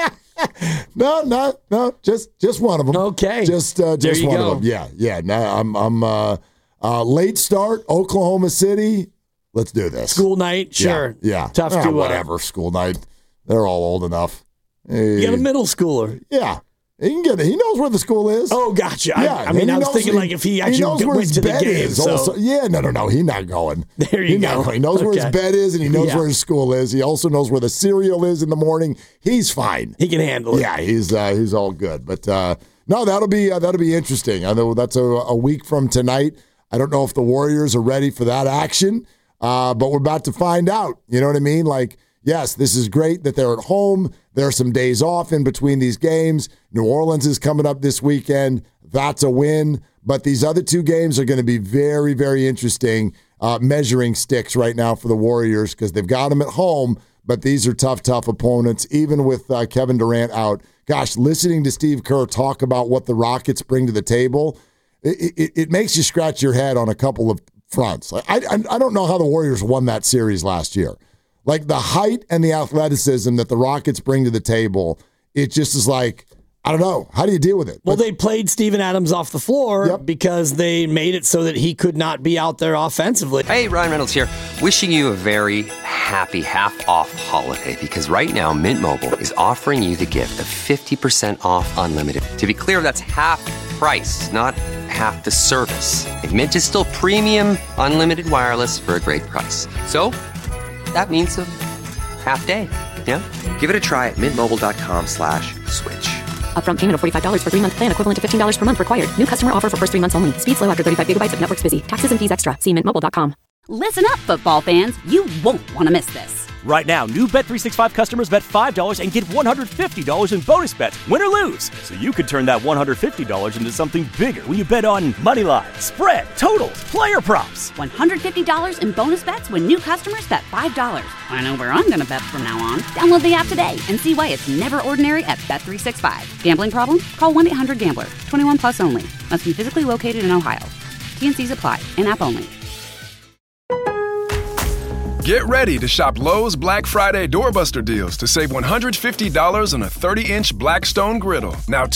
No, just one of them. Okay. Just one of them. Yeah. Now I'm late start, Oklahoma City. Let's do this. School night, sure. Yeah. Tough to whatever. School night. They're all old enough. You got a middle schooler. Yeah. He can get it. He knows where the school is. Oh, gotcha. Yeah, I mean, I was thinking like if he actually went to the game. Also. Yeah, no. He's not going. There you go. He knows where his bed is, and he knows where his school is. He also knows where the cereal is in the morning. He's fine. He can handle it. Yeah, he's all good. But no, that'll be interesting. I know that's a week from tonight. I don't know if the Warriors are ready for that action, but we're about to find out. You know what I mean? Like, yes, this is great that they're at home. There are some days off in between these games. New Orleans is coming up this weekend. That's a win. But these other 2 games are going to be very, very interesting measuring sticks right now for the Warriors because they've got them at home, but these are tough opponents, even with Kevin Durant out. Gosh, listening to Steve Kerr talk about what the Rockets bring to the table, it makes you scratch your head on a couple of fronts. I don't know how the Warriors won that series last year. Like the height and the athleticism that the Rockets bring to the table, it just is like, I don't know. How do you deal with it? Well, they played Steven Adams off the floor because they made it so that he could not be out there offensively. Hey, Ryan Reynolds here, wishing you a very happy half-off holiday because right now Mint Mobile is offering you the gift of 50% off unlimited. To be clear, that's half price, not half the service. And Mint is still premium unlimited wireless for a great price. So that means a half day. Yeah? Give it a try at mintmobile.com/switch. Upfront payment of $45 for 3-month plan, equivalent to $15 per month required. New customer offer for first 3 months only. Speed slow after 35 gigabytes if network's busy. Taxes and fees extra. See mintmobile.com. Listen up, football fans. You won't want to miss this. Right now, new Bet365 customers bet $5 and get $150 in bonus bets, win or lose. So you could turn that $150 into something bigger when you bet on moneyline, spread, totals, player props. $150 in bonus bets when new customers bet $5. I know where I'm going to bet from now on. Download the app today and see why it's never ordinary at Bet365. Gambling problem? Call 1-800-GAMBLER. 21 plus only. Must be physically located in Ohio. T&Cs apply. In-app only. Get ready to shop Lowe's Black Friday doorbuster deals to save $150 on a 30-inch Blackstone griddle, now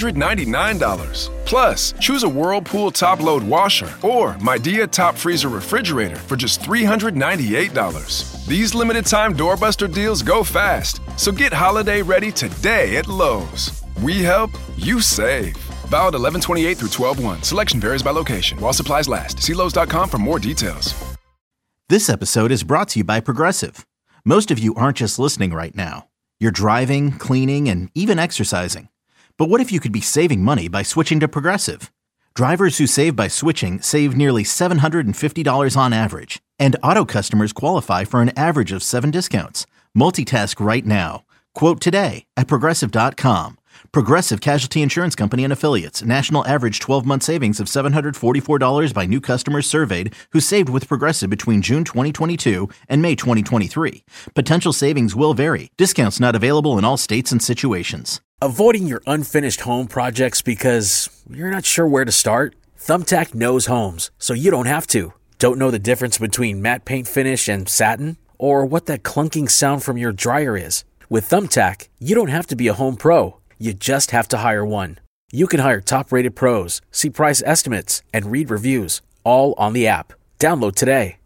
$299. Plus, choose a Whirlpool top-load washer or Midea top freezer refrigerator for just $398. These limited-time doorbuster deals go fast, so get holiday ready today at Lowe's. We help, you save. Valid 11/28 through 12/1. Selection varies by location. While supplies last. See Lowe's.com for more details. This episode is brought to you by Progressive. Most of you aren't just listening right now. You're driving, cleaning, and even exercising. But what if you could be saving money by switching to Progressive? Drivers who save by switching save nearly $750 on average. And auto customers qualify for an average of 7 discounts. Multitask right now. Quote today at Progressive.com. Progressive Casualty Insurance Company and Affiliates. National average 12-month savings of $744 by new customers surveyed who saved with Progressive between June 2022 and May 2023. Potential savings will vary. Discounts not available in all states and situations. Avoiding your unfinished home projects because you're not sure where to start? Thumbtack knows homes, so you don't have to. Don't know the difference between matte paint finish and satin? Or what that clunking sound from your dryer is? With Thumbtack, you don't have to be a home pro. You just have to hire one. You can hire top-rated pros, see price estimates, and read reviews, all on the app. Download today.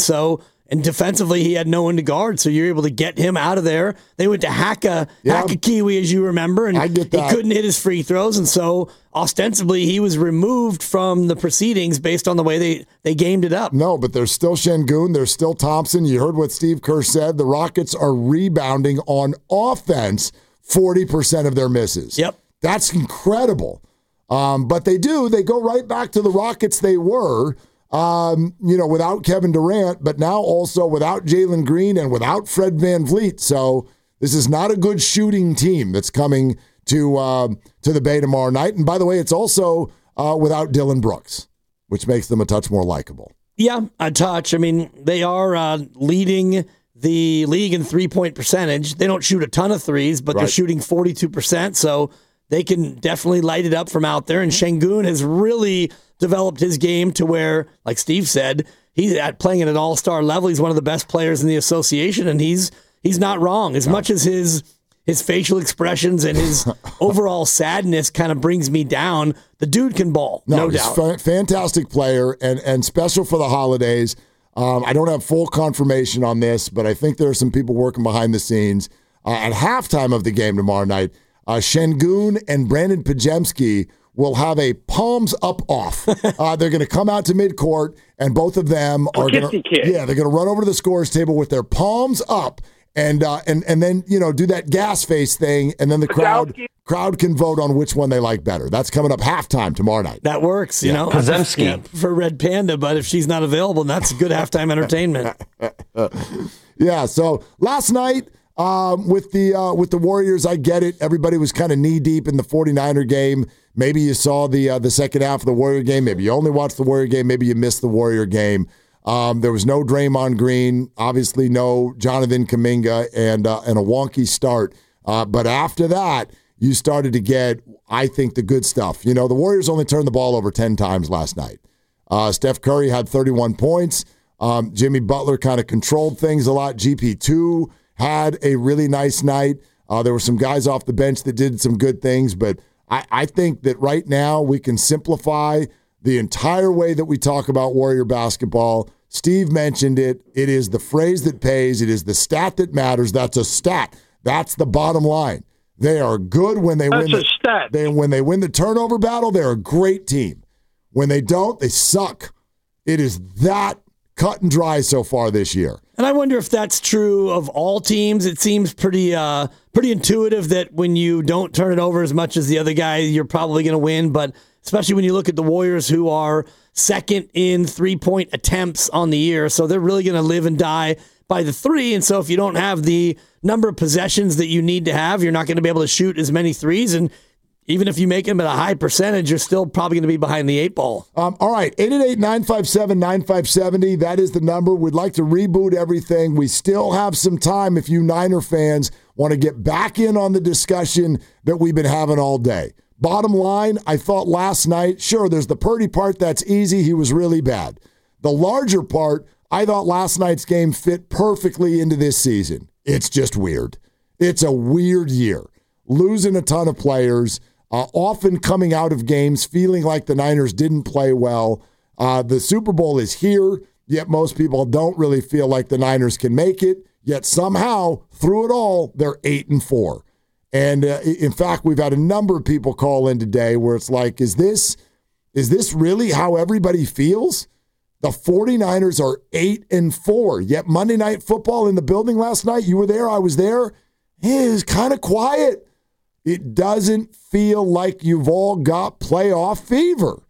And defensively, he had no one to guard, so you're able to get him out of there. They went to Hakakiwi, as you remember, and he couldn't hit his free throws, and so ostensibly he was removed from the proceedings based on the way they gamed it up. No, but there's still Şengün, there's still Thompson. You heard what Steve Kerr said. The Rockets are rebounding on offense 40% of their misses. Yep. That's incredible. But they go right back to the Rockets they were, without Kevin Durant, but now also without Jalen Green and without Fred VanVleet. So this is not a good shooting team that's coming to the Bay tomorrow night. And by the way, it's also without Dylan Brooks, which makes them a touch more likable. Yeah, a touch. I mean, they are leading the league in three-point percentage. They don't shoot a ton of threes, but they're shooting 42%, so they can definitely light it up from out there. And Şengün has really developed his game to where, like Steve said, he's playing at an all-star level. He's one of the best players in the association, and he's not wrong. As much as his facial expressions and his overall sadness kind of brings me down, the dude can ball, no doubt. He's a fantastic player and special for the holidays. I don't have full confirmation on this, but I think there are some people working behind the scenes. At halftime of the game tomorrow night, Şengün and Brandon Podziemski will have a palms up off. They're going to come out to midcourt, and both of them are going to run over to the scorer's table with their palms up, and then do that gas face thing, and then the crowd can vote on which one they like better. That's coming up halftime tomorrow night. That works, you know. Podziemski for Red Panda, but if she's not available, that's good halftime entertainment. Yeah. So last night with the Warriors, I get it. Everybody was kind of knee deep in the 49er game. Maybe you saw the second half of the Warrior game. Maybe you only watched the Warrior game. Maybe you missed the Warrior game. There was no Draymond Green, obviously no Jonathan Kuminga, and a wonky start. But after that, you started to get, I think, the good stuff. You know, the Warriors only turned the ball over 10 times last night. Steph Curry had 31 points. Jimmy Butler kind of controlled things a lot. GP2 had a really nice night. There were some guys off the bench that did some good things, but I think that right now we can simplify the entire way that we talk about Warrior basketball. Steve mentioned it. It is the phrase that pays. It is the stat that matters. That's a stat. That's the bottom line. They are good when they win. When they win the turnover battle, they're a great team. When they don't, they suck. It is that cut and dry so far this year. And I wonder if that's true of all teams. It seems pretty intuitive that when you don't turn it over as much as the other guy, you're probably going to win. But especially when you look at the Warriors, who are second in 3-point attempts on the year, so they're really going to live and die by the three. And so if you don't have the number of possessions that you need to have, you're not going to be able to shoot as many threes. And even if you make them at a high percentage, you're still probably going to be behind the 8 ball. All right, 888-957-9570. That is the number. We'd like to reboot everything. We still have some time if you Niner fans want to get back in on the discussion that we've been having all day. Bottom line, I thought last night, sure, there's the Purdy part. That's easy. He was really bad. The larger part, I thought last night's game fit perfectly into this season. It's just weird. It's a weird year. Losing a ton of players. Often coming out of games feeling like the Niners didn't play well. The Super Bowl is here, yet most people don't really feel like the Niners can make it. Yet somehow, through it all, they're 8-4. And in fact, we've had a number of people call in today where it's like, is this really how everybody feels? The 49ers are 8-4. Yet Monday Night Football in the building last night, you were there, I was there. It was kind of quiet. It doesn't feel like you've all got playoff fever.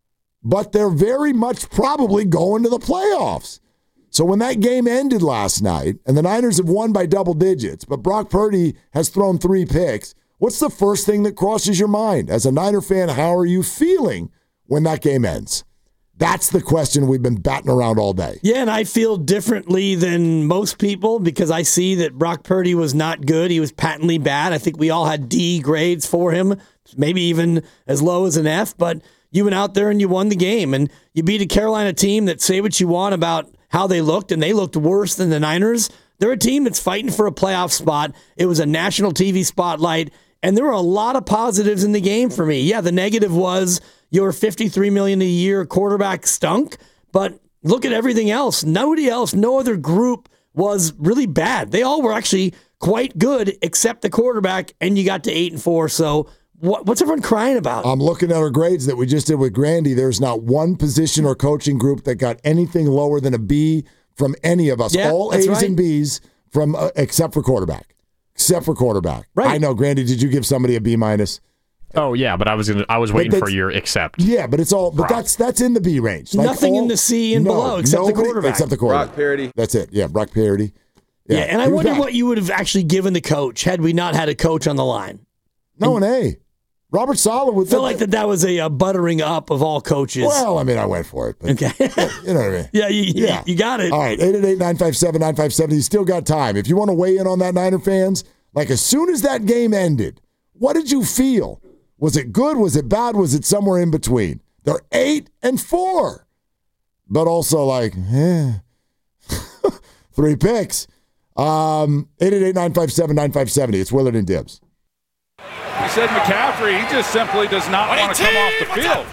But they're very much probably going to the playoffs. So when that game ended last night, and the Niners have won by double digits, but Brock Purdy has thrown 3 picks, what's the first thing that crosses your mind? As a Niner fan, how are you feeling when that game ends? That's the question we've been batting around all day. Yeah, and I feel differently than most people because I see that Brock Purdy was not good. He was patently bad. I think we all had D grades for him, maybe even as low as an F, but you went out there and you won the game, and you beat a Carolina team that, say what you want about how they looked, and they looked worse than the Niners. They're a team that's fighting for a playoff spot. It was a national TV spotlight, and there were a lot of positives in the game for me. Yeah, the negative was your $53 million a year quarterback stunk, but look at everything else. Nobody else, no other group was really bad. They all were actually quite good except the quarterback, and you got to 8-4. So what's everyone crying about? I'm looking at our grades that we just did with Grandy. There's not one position or coaching group that got anything lower than a B from any of us. Yeah, all A's right. And B's from except for quarterback. Except for quarterback. Right. I know, Grandy, did you give somebody a B minus? Oh yeah, but I was waiting for your accept. Yeah, but it's all. But that's in the B range. Like nothing in the C and below except the quarterback. Except the quarterback. Brock Purdy. That's it. Yeah, Brock Purdy. Yeah, and I wonder what you would have actually given the coach had we not had a coach on the line. No, an A. Robert Saleh would feel like that was a buttering up of all coaches. Well, I mean, I went for it. But, okay. You know what I mean? Yeah, you got it. All right, 888-957-9570. You still got time. If you want to weigh in on that, Niner fans, like as soon as that game ended, what did you feel? Was it good? Was it bad? Was it somewhere in between? They're 8-4. But also like, 3 picks. 888-957-9570. It's Willard and Dibs. He said McCaffrey, he just simply does not want to come off the field.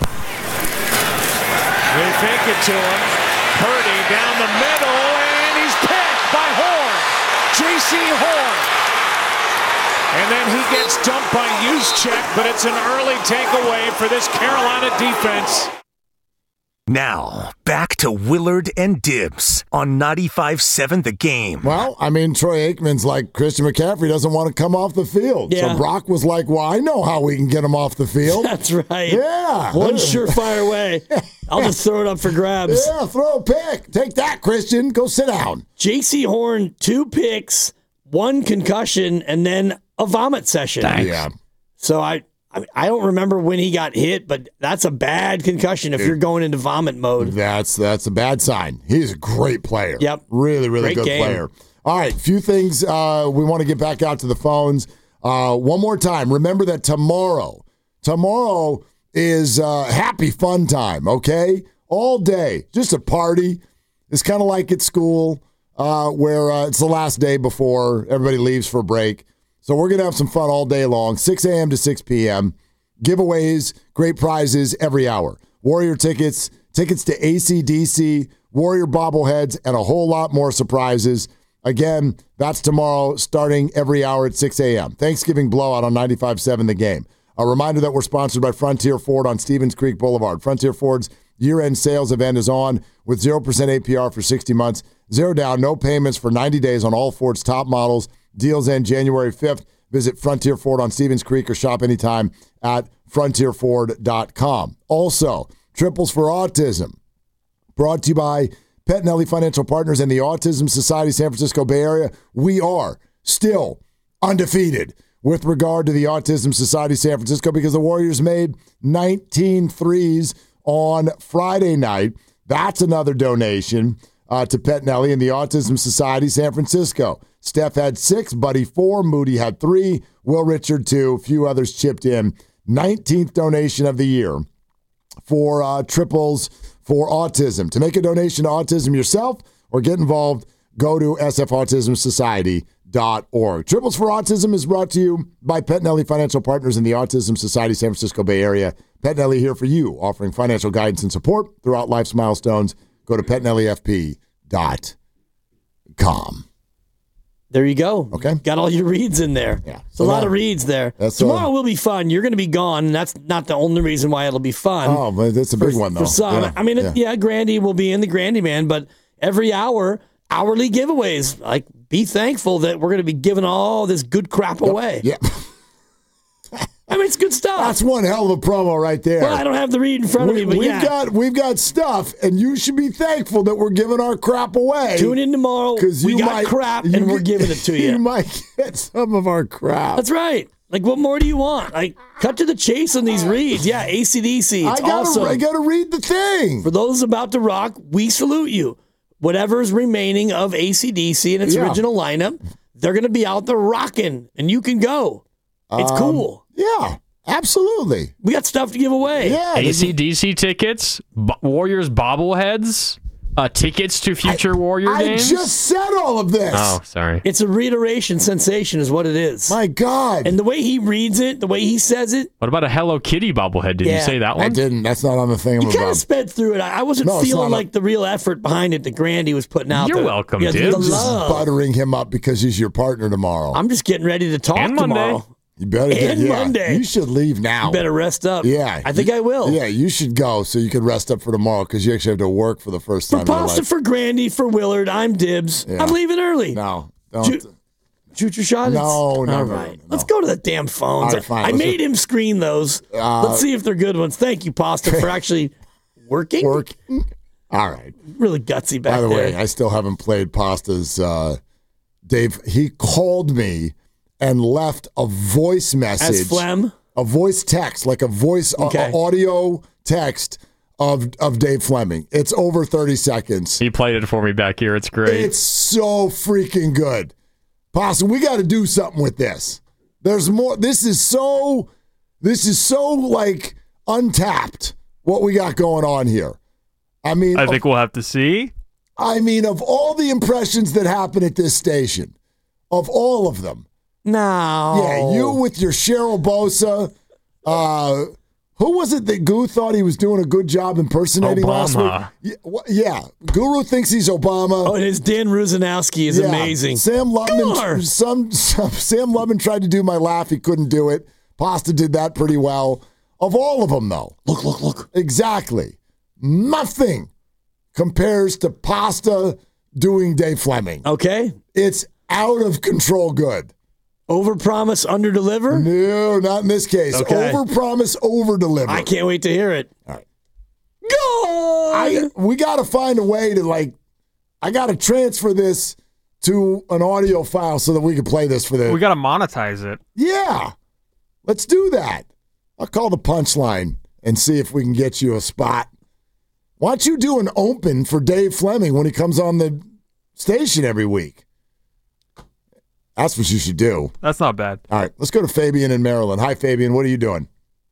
They fake it to him. Purdy down the middle, and he's picked by Horn. J.C. Horn. And then he gets dumped by Juszczyk, but it's an early takeaway for this Carolina defense. Now, back to Willard and Dibs on 95.7 The Game. Well, I mean, Troy Aikman's like, Christian McCaffrey doesn't want to come off the field. Yeah. So Brock was like, well, I know how we can get him off the field. That's right. Yeah. One surefire way. I'll just throw it up for grabs. Yeah, throw a pick. Take that, Christian. Go sit down. J.C. Horn, 2 picks, 1 concussion, and then a vomit session. Thanks. Yeah. So I don't remember when he got hit, but that's a bad concussion if you're going into vomit mode. That's a bad sign. He's a great player. Yep. Really, really Great good game. player. All right, few things we want to get back out to the phones. One more time, remember that tomorrow is happy fun time, okay? All day, just a party. It's kind of like at school where it's the last day before everybody leaves for break. So we're going to have some fun all day long, 6 a.m. to 6 p.m. Giveaways, great prizes every hour. Warrior tickets to AC/DC, Warrior bobbleheads, and a whole lot more surprises. Again, that's tomorrow, starting every hour at 6 a.m. Thanksgiving blowout on 95.7 The Game. A reminder that we're sponsored by Frontier Ford on Stevens Creek Boulevard. Frontier Ford's year-end sales event is on with 0% APR for 60 months, 0 down, no payments for 90 days on all Ford's top models. Deals end January 5th. Visit Frontier Ford on Stevens Creek or shop anytime at frontierford.com. Also, Triples for Autism, brought to you by Pettinelli Financial Partners and the Autism Society San Francisco Bay Area. We are still undefeated with regard to the Autism Society San Francisco because the Warriors made 19 threes on Friday night. That's another donation to Pettinelli and the Autism Society San Francisco. Steph had 6, Buddy 4, Moody had 3, Will Richard 2, a few others chipped in. 19th donation of the year for Triples for Autism. To make a donation to autism yourself or get involved, go to sfautismsociety.org. Triples for Autism is brought to you by Pettinelli Financial Partners and the Autism Society San Francisco Bay Area. Pettinelli here for you, offering financial guidance and support throughout life's milestones. Go to PettinelliFP.com. There you go. Okay. Got all your reads in there. Yeah. It's a lot of reads there. Tomorrow will be fun. You're going to be gone, and that's not the only reason why it'll be fun. Oh, but that's a big one, though. For some. Yeah. I mean, Grandy will be in the Grandy Man, but every hour, hourly giveaways. Like, be thankful that we're going to be giving all this good crap away. Yeah. I mean, it's good stuff. That's one hell of a promo right there. Well, I don't have the read in front of me, but we've got stuff, and you should be thankful that we're giving our crap away. Tune in tomorrow. We got crap, and we're giving it to you. You might get some of our crap. That's right. Like, what more do you want? Like, cut to the chase on these reads. Yeah, AC/DC. It's awesome. I got to read the thing. For those about to rock, we salute you. Whatever's remaining of AC/DC and its original lineup, they're going to be out there rocking, and you can go. It's cool. Yeah, absolutely. We got stuff to give away. Yeah, AC/DC tickets, Warriors bobbleheads, tickets to future Warrior games. I just said all of this. Oh, sorry. It's a reiteration sensation is what it is. My God. And the way he reads it, the way he says it. What about a Hello Kitty bobblehead? Did you say that one? I didn't. That's not on the thing. You kind of sped through it. I wasn't feeling like the real effort behind it that Grandy was putting out there. You're welcome, dude. I'm just buttering him up because he's your partner tomorrow. I'm just getting ready to talk and tomorrow. Monday. You better Monday. You should leave now. You better rest up. Yeah. I think I will. Yeah, you should go so you can rest up for tomorrow because you actually have to work for the first time. For pasta for Grandy, for Willard, I'm Dibs. Yeah. I'm leaving early. No. Don't. Shoot your shot? No. All right. Let's go to the damn phones. All right, fine. I made him screen those. Let's see if they're good ones. Thank you, Pasta, for actually working. All right. Really gutsy back there. By the way, I still haven't played Pasta's. Dave, he called me and left a voice message. As phlegm? A voice text, like a voice audio text of Dave Fleming. It's over 30 seconds. He played it for me back here. It's great. It's so freaking good. Pasta, we got to do something with this. There's more. This is so like untapped what we got going on here. I mean, I think we'll have to see. I mean, of all the impressions that happen at this station, of all of them. No. Yeah, you with your Cheryl Bosa. Who was it that Goo thought he was doing a good job impersonating last week? Yeah. Guru thinks he's Obama. Oh, and his Dan Ruzanowski is amazing. Sam Lubman, Sam Lubman tried to do my laugh. He couldn't do it. Pasta did that pretty well. Of all of them, though. Look. Exactly. Nothing compares to Pasta doing Dave Fleming. Okay. It's out of control good. Overpromise, underdeliver? No, not in this case. Okay. Overpromise, overdeliver. I can't wait to hear it. All right. Go! We got to find a way to, I got to transfer this to an audio file so that we can play this for the... We got to monetize it. Yeah. Let's do that. I'll call the Punchline and see if we can get you a spot. Why don't you do an open for Dave Fleming when he comes on the station every week? That's what you should do. That's not bad. All right, let's go to Fabian in Maryland. Hi, Fabian. What are you doing?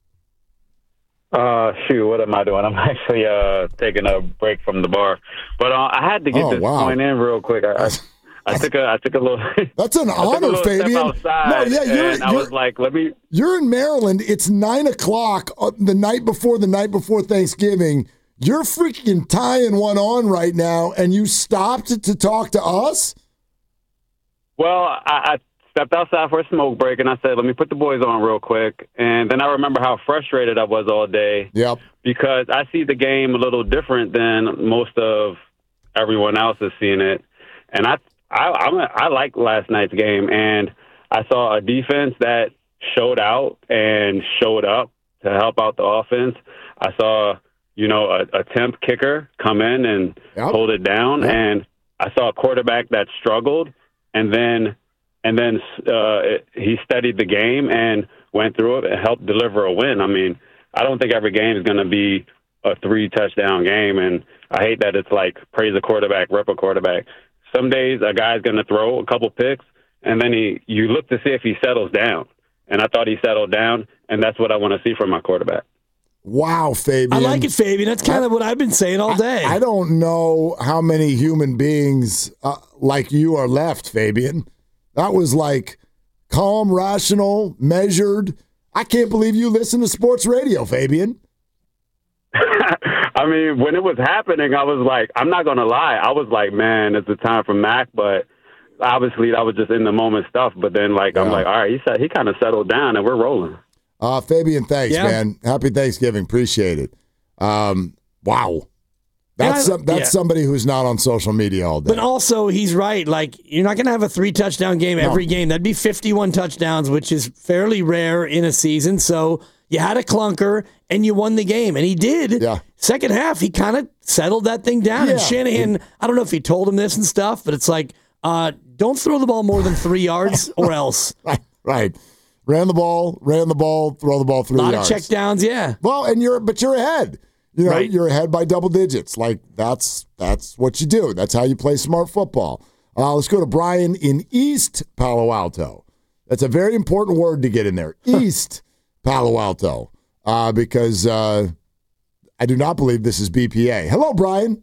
What am I doing? I'm actually taking a break from the bar. But I had to get point in real quick. I took a little. That's an honor, Fabian. No, yeah, I was like, let me. You're in Maryland. It's 9:00 the night before Thanksgiving. You're freaking tying one on right now, and you stopped to talk to us? Well, I stepped outside for a smoke break, and I said, let me put the boys on real quick. And then I remember how frustrated I was all day. Yep. Because I see the game a little different than most of everyone else is seeing it. And I liked last night's game, and I saw a defense that showed out and showed up to help out the offense. I saw, a temp kicker come in and hold it down, and I saw a quarterback that struggled, and then he studied the game and went through it and helped deliver a win. I mean, I don't think every game is going to be a 3-touchdown game, and I hate that it's like praise a quarterback, rip a quarterback. Some days a guy's going to throw a couple picks, and then you look to see if he settles down. And I thought he settled down, and that's what I want to see from my quarterback. Wow, Fabian. I like it, Fabian. That's kind of what I've been saying all day. I don't know how many human beings like you are left, Fabian. That was like calm, rational, measured. I can't believe you listen to sports radio, Fabian. I mean, when it was happening, I was like, I'm not going to lie. I was like, man, it's the time for Mac, but obviously that was just in the moment stuff. But then, I'm like, all right, he kind of settled down, and we're rolling. Fabian, thanks, man. Happy Thanksgiving. Appreciate it. Wow. That's somebody who's not on social media all day. But also, he's right. Like, you're not going to have a 3-touchdown game every game. That'd be 51 touchdowns, which is fairly rare in a season. So you had a clunker, and you won the game. And he did. Yeah. Second half, he kind of settled that thing down. And Shanahan, I don't know if he told him this and stuff, but it's like, don't throw the ball more than 3 yards or else. Right. Ran the ball, throw the ball 3 yards. A lot of checkdowns, yeah. Well, and you're ahead. You're ahead by double digits. Like, that's what you do. That's how you play smart football. Let's go to Brian in East Palo Alto. That's a very important word to get in there. East Palo Alto. Because I do not believe this is BPA. Hello, Brian.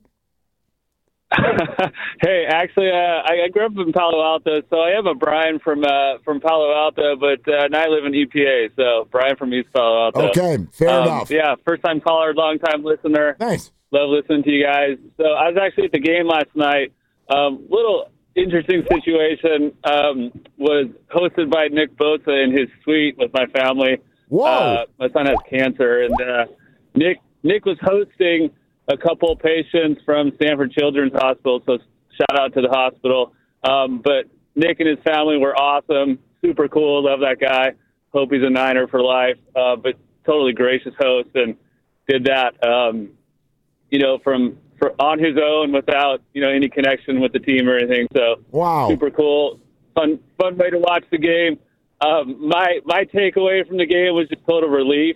Hey, actually, I grew up in Palo Alto, so I am a Brian from Palo Alto, but now I live in EPA, so Brian from East Palo Alto. Okay, fair enough. Yeah, first-time caller, long-time listener. Nice. Love listening to you guys. So I was actually at the game last night. Little interesting situation. Was hosted by Nick Bosa in his suite with my family. Whoa! My son has cancer, and Nick was hosting a couple patients from Stanford Children's Hospital, so shout out to the hospital. But Nick and his family were awesome, super cool, love that guy. Hope he's a Niner for life, but totally gracious host and did that, from on his own without, any connection with the team or anything. So wow, super cool, fun way to watch the game. My takeaway from the game was just total relief.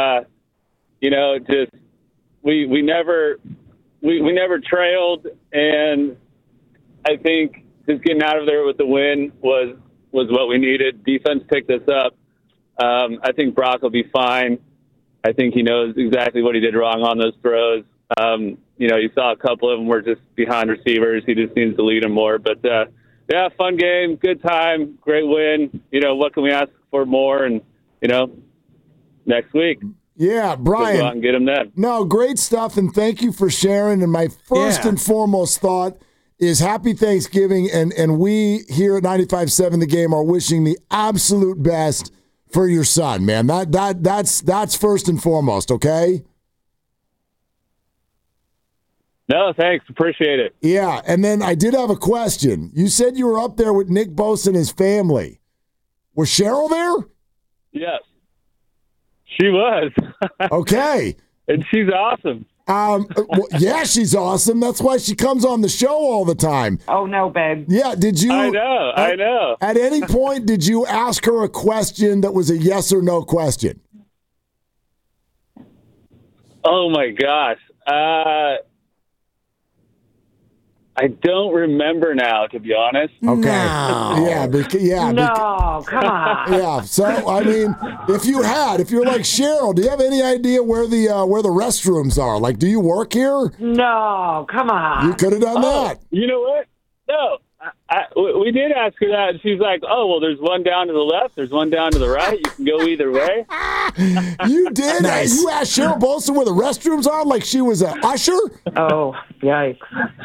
We never trailed, and I think just getting out of there with the win was what we needed. Defense picked us up. I think Brock will be fine. I think he knows exactly what he did wrong on those throws. You saw a couple of them were just behind receivers. He just needs to lead them more. But, fun game, good time, great win. What can we ask for more? And, next week. Yeah, Brian. Go out and get him then. No, great stuff, and thank you for sharing. And my first and foremost thought is happy Thanksgiving, and we here at 95.7 The Game are wishing the absolute best for your son, man. That's first and foremost, okay? No, thanks. Appreciate it. Yeah, and then I did have a question. You said you were up there with Nick Bosa and his family. Was Cheryl there? Yes. She was. Okay. And she's awesome. Yeah, she's awesome. That's why she comes on the show all the time. Oh, no, babe. Yeah, did you? I know. At any point, did you ask her a question that was a yes or no question? Oh, my gosh. I don't remember now, to be honest. Okay. No. No, come on. Yeah. So I mean, if you're like Cheryl, do you have any idea where the restrooms are? Like, do you work here? No, come on. You could have done that. You know what? No, we did ask her that, and she's like, "Oh, well, there's one down to the left, there's one down to the right. You can go either way." You did? Nice. You asked Cheryl Bolson where the restrooms are like she was an usher? Oh, yikes.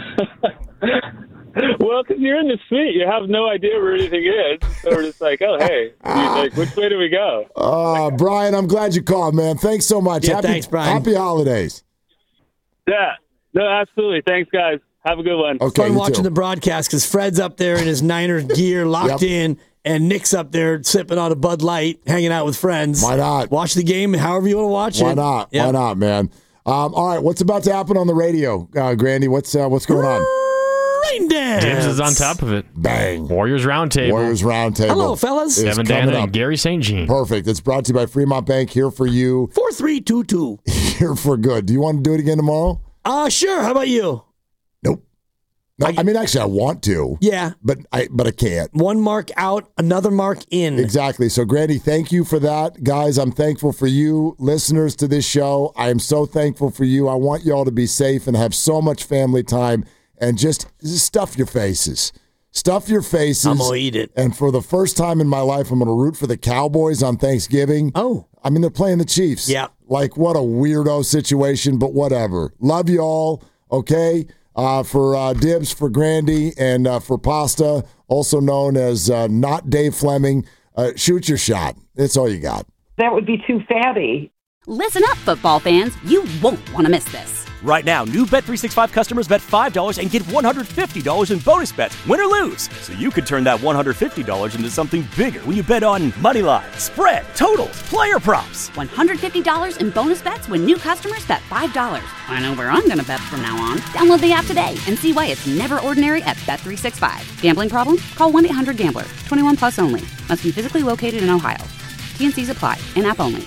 Well, because you're in the suite, you have no idea where anything is. So we're just like, "Oh, hey, like, which way do we go?" Brian, I'm glad you called, man. Thanks so much. Yeah, thanks, Brian. Happy holidays. Yeah, no, absolutely. Thanks, guys. Have a good one. Okay, Fun you watching too. the broadcast because Fred's up there in his Niners gear, locked in, and Nick's up there sipping on a Bud Light, hanging out with friends. Why not? Watch the game however you want to watch it. Why not? Yep. Why not, man? All right, what's about to happen on the radio, Grandy? What's going on? Rain dance. Dibs is on top of it. Bang. Warriors Roundtable. Warriors Roundtable. Hello, fellas. is Kevin coming Dana up. and Gary St. Jean. Perfect. It's brought to you by Fremont Bank. Here for you. 4322. Here for good. Do you want to do it again tomorrow? Sure. How about you? Nope. No, I mean, actually, I want to. Yeah. But I can't. One mark out, another mark in. Exactly. So, Grandy, thank you for that. Guys, I'm thankful for you, listeners to this show. I am so thankful for you. I want you all to be safe and have so much family time and just stuff your faces. Stuff your faces. I'm going to eat it. And for the first time in my life, I'm going to root for the Cowboys on Thanksgiving. Oh. I mean, they're playing the Chiefs. Yeah. Like, what a weirdo situation, but whatever. Love you all, okay? For Dibs, for Grandy, and for Pasta, also known as not Dave Fleming, shoot your shot. That's all you got. That would be too fatty. Listen up, football fans. You won't want to miss this. Right now, new Bet365 customers bet $5 and get $150 in bonus bets, win or lose. So you could turn that $150 into something bigger when you bet on money line, spread, totals, player props. $150 in bonus bets when new customers bet $5. I know where I'm going to bet from now on. Download the app today and see why it's never ordinary at Bet365. Gambling problem? Call 1-800-GAMBLER. 21 plus only. Must be physically located in Ohio. T&Cs apply. In-app only.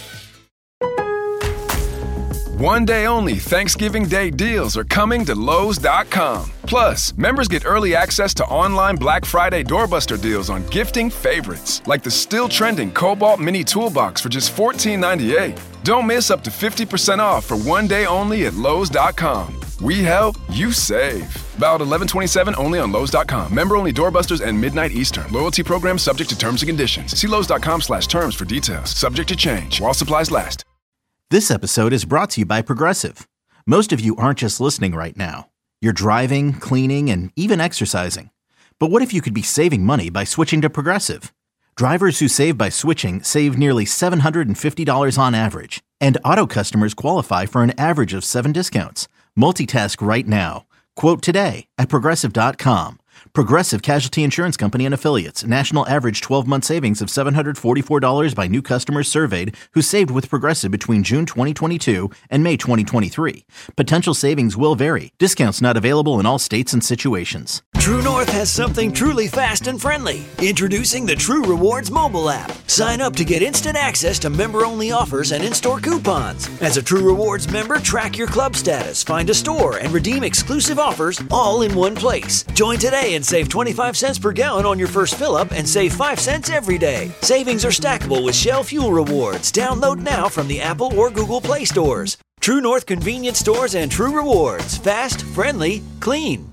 One day only Thanksgiving Day deals are coming to Lowe's.com. Plus, members get early access to online Black Friday doorbuster deals on gifting favorites, like the still trending Cobalt Mini Toolbox for just $14.98. Don't miss up to 50% off for one day only at Lowe's.com. We help, you save. Valid 11/27 only on Lowe's.com. Member only doorbusters and midnight Eastern. Loyalty program subject to terms and conditions. See Lowe's.com/terms for details. Subject to change while supplies last. This episode is brought to you by Progressive. Most of you aren't just listening right now. You're driving, cleaning, and even exercising. But what if you could be saving money by switching to Progressive? Drivers who save by switching save nearly $750 on average. And auto customers qualify for an average of 7 discounts. Multitask right now. Quote today at Progressive.com. Progressive Casualty Insurance Company and Affiliates. National average 12-month savings of $744 by new customers surveyed who saved with Progressive between June 2022 and May 2023. Potential savings will vary. Discounts not available in all states and situations. True North has something truly fast and friendly. Introducing the True Rewards mobile app. Sign up to get instant access to member-only offers and in-store coupons. As a True Rewards member, track your club status, find a store, and redeem exclusive offers all in one place. Join today and save 25 cents per gallon on your first fill-up and save 5 cents every day. Savings are stackable with Shell Fuel Rewards. Download now from the Apple or Google Play stores. True North Convenience Stores and True Rewards. Fast, friendly, clean.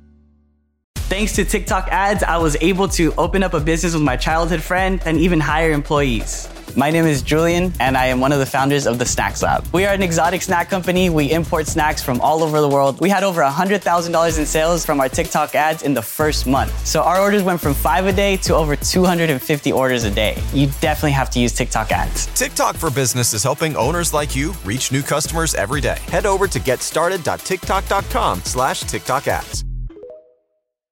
Thanks to TikTok ads, I was able to open up a business with my childhood friend and even hire employees. My name is Julian, and I am one of the founders of the Snacks Lab. We are an exotic snack company. We import snacks from all over the world. We had over $100,000 in sales from our TikTok ads in the first month. So our orders went from 5 a day to over 250 orders a day. You definitely have to use TikTok ads. TikTok for Business is helping owners like you reach new customers every day. Head over to getstarted.tiktok.com/TikTok ads.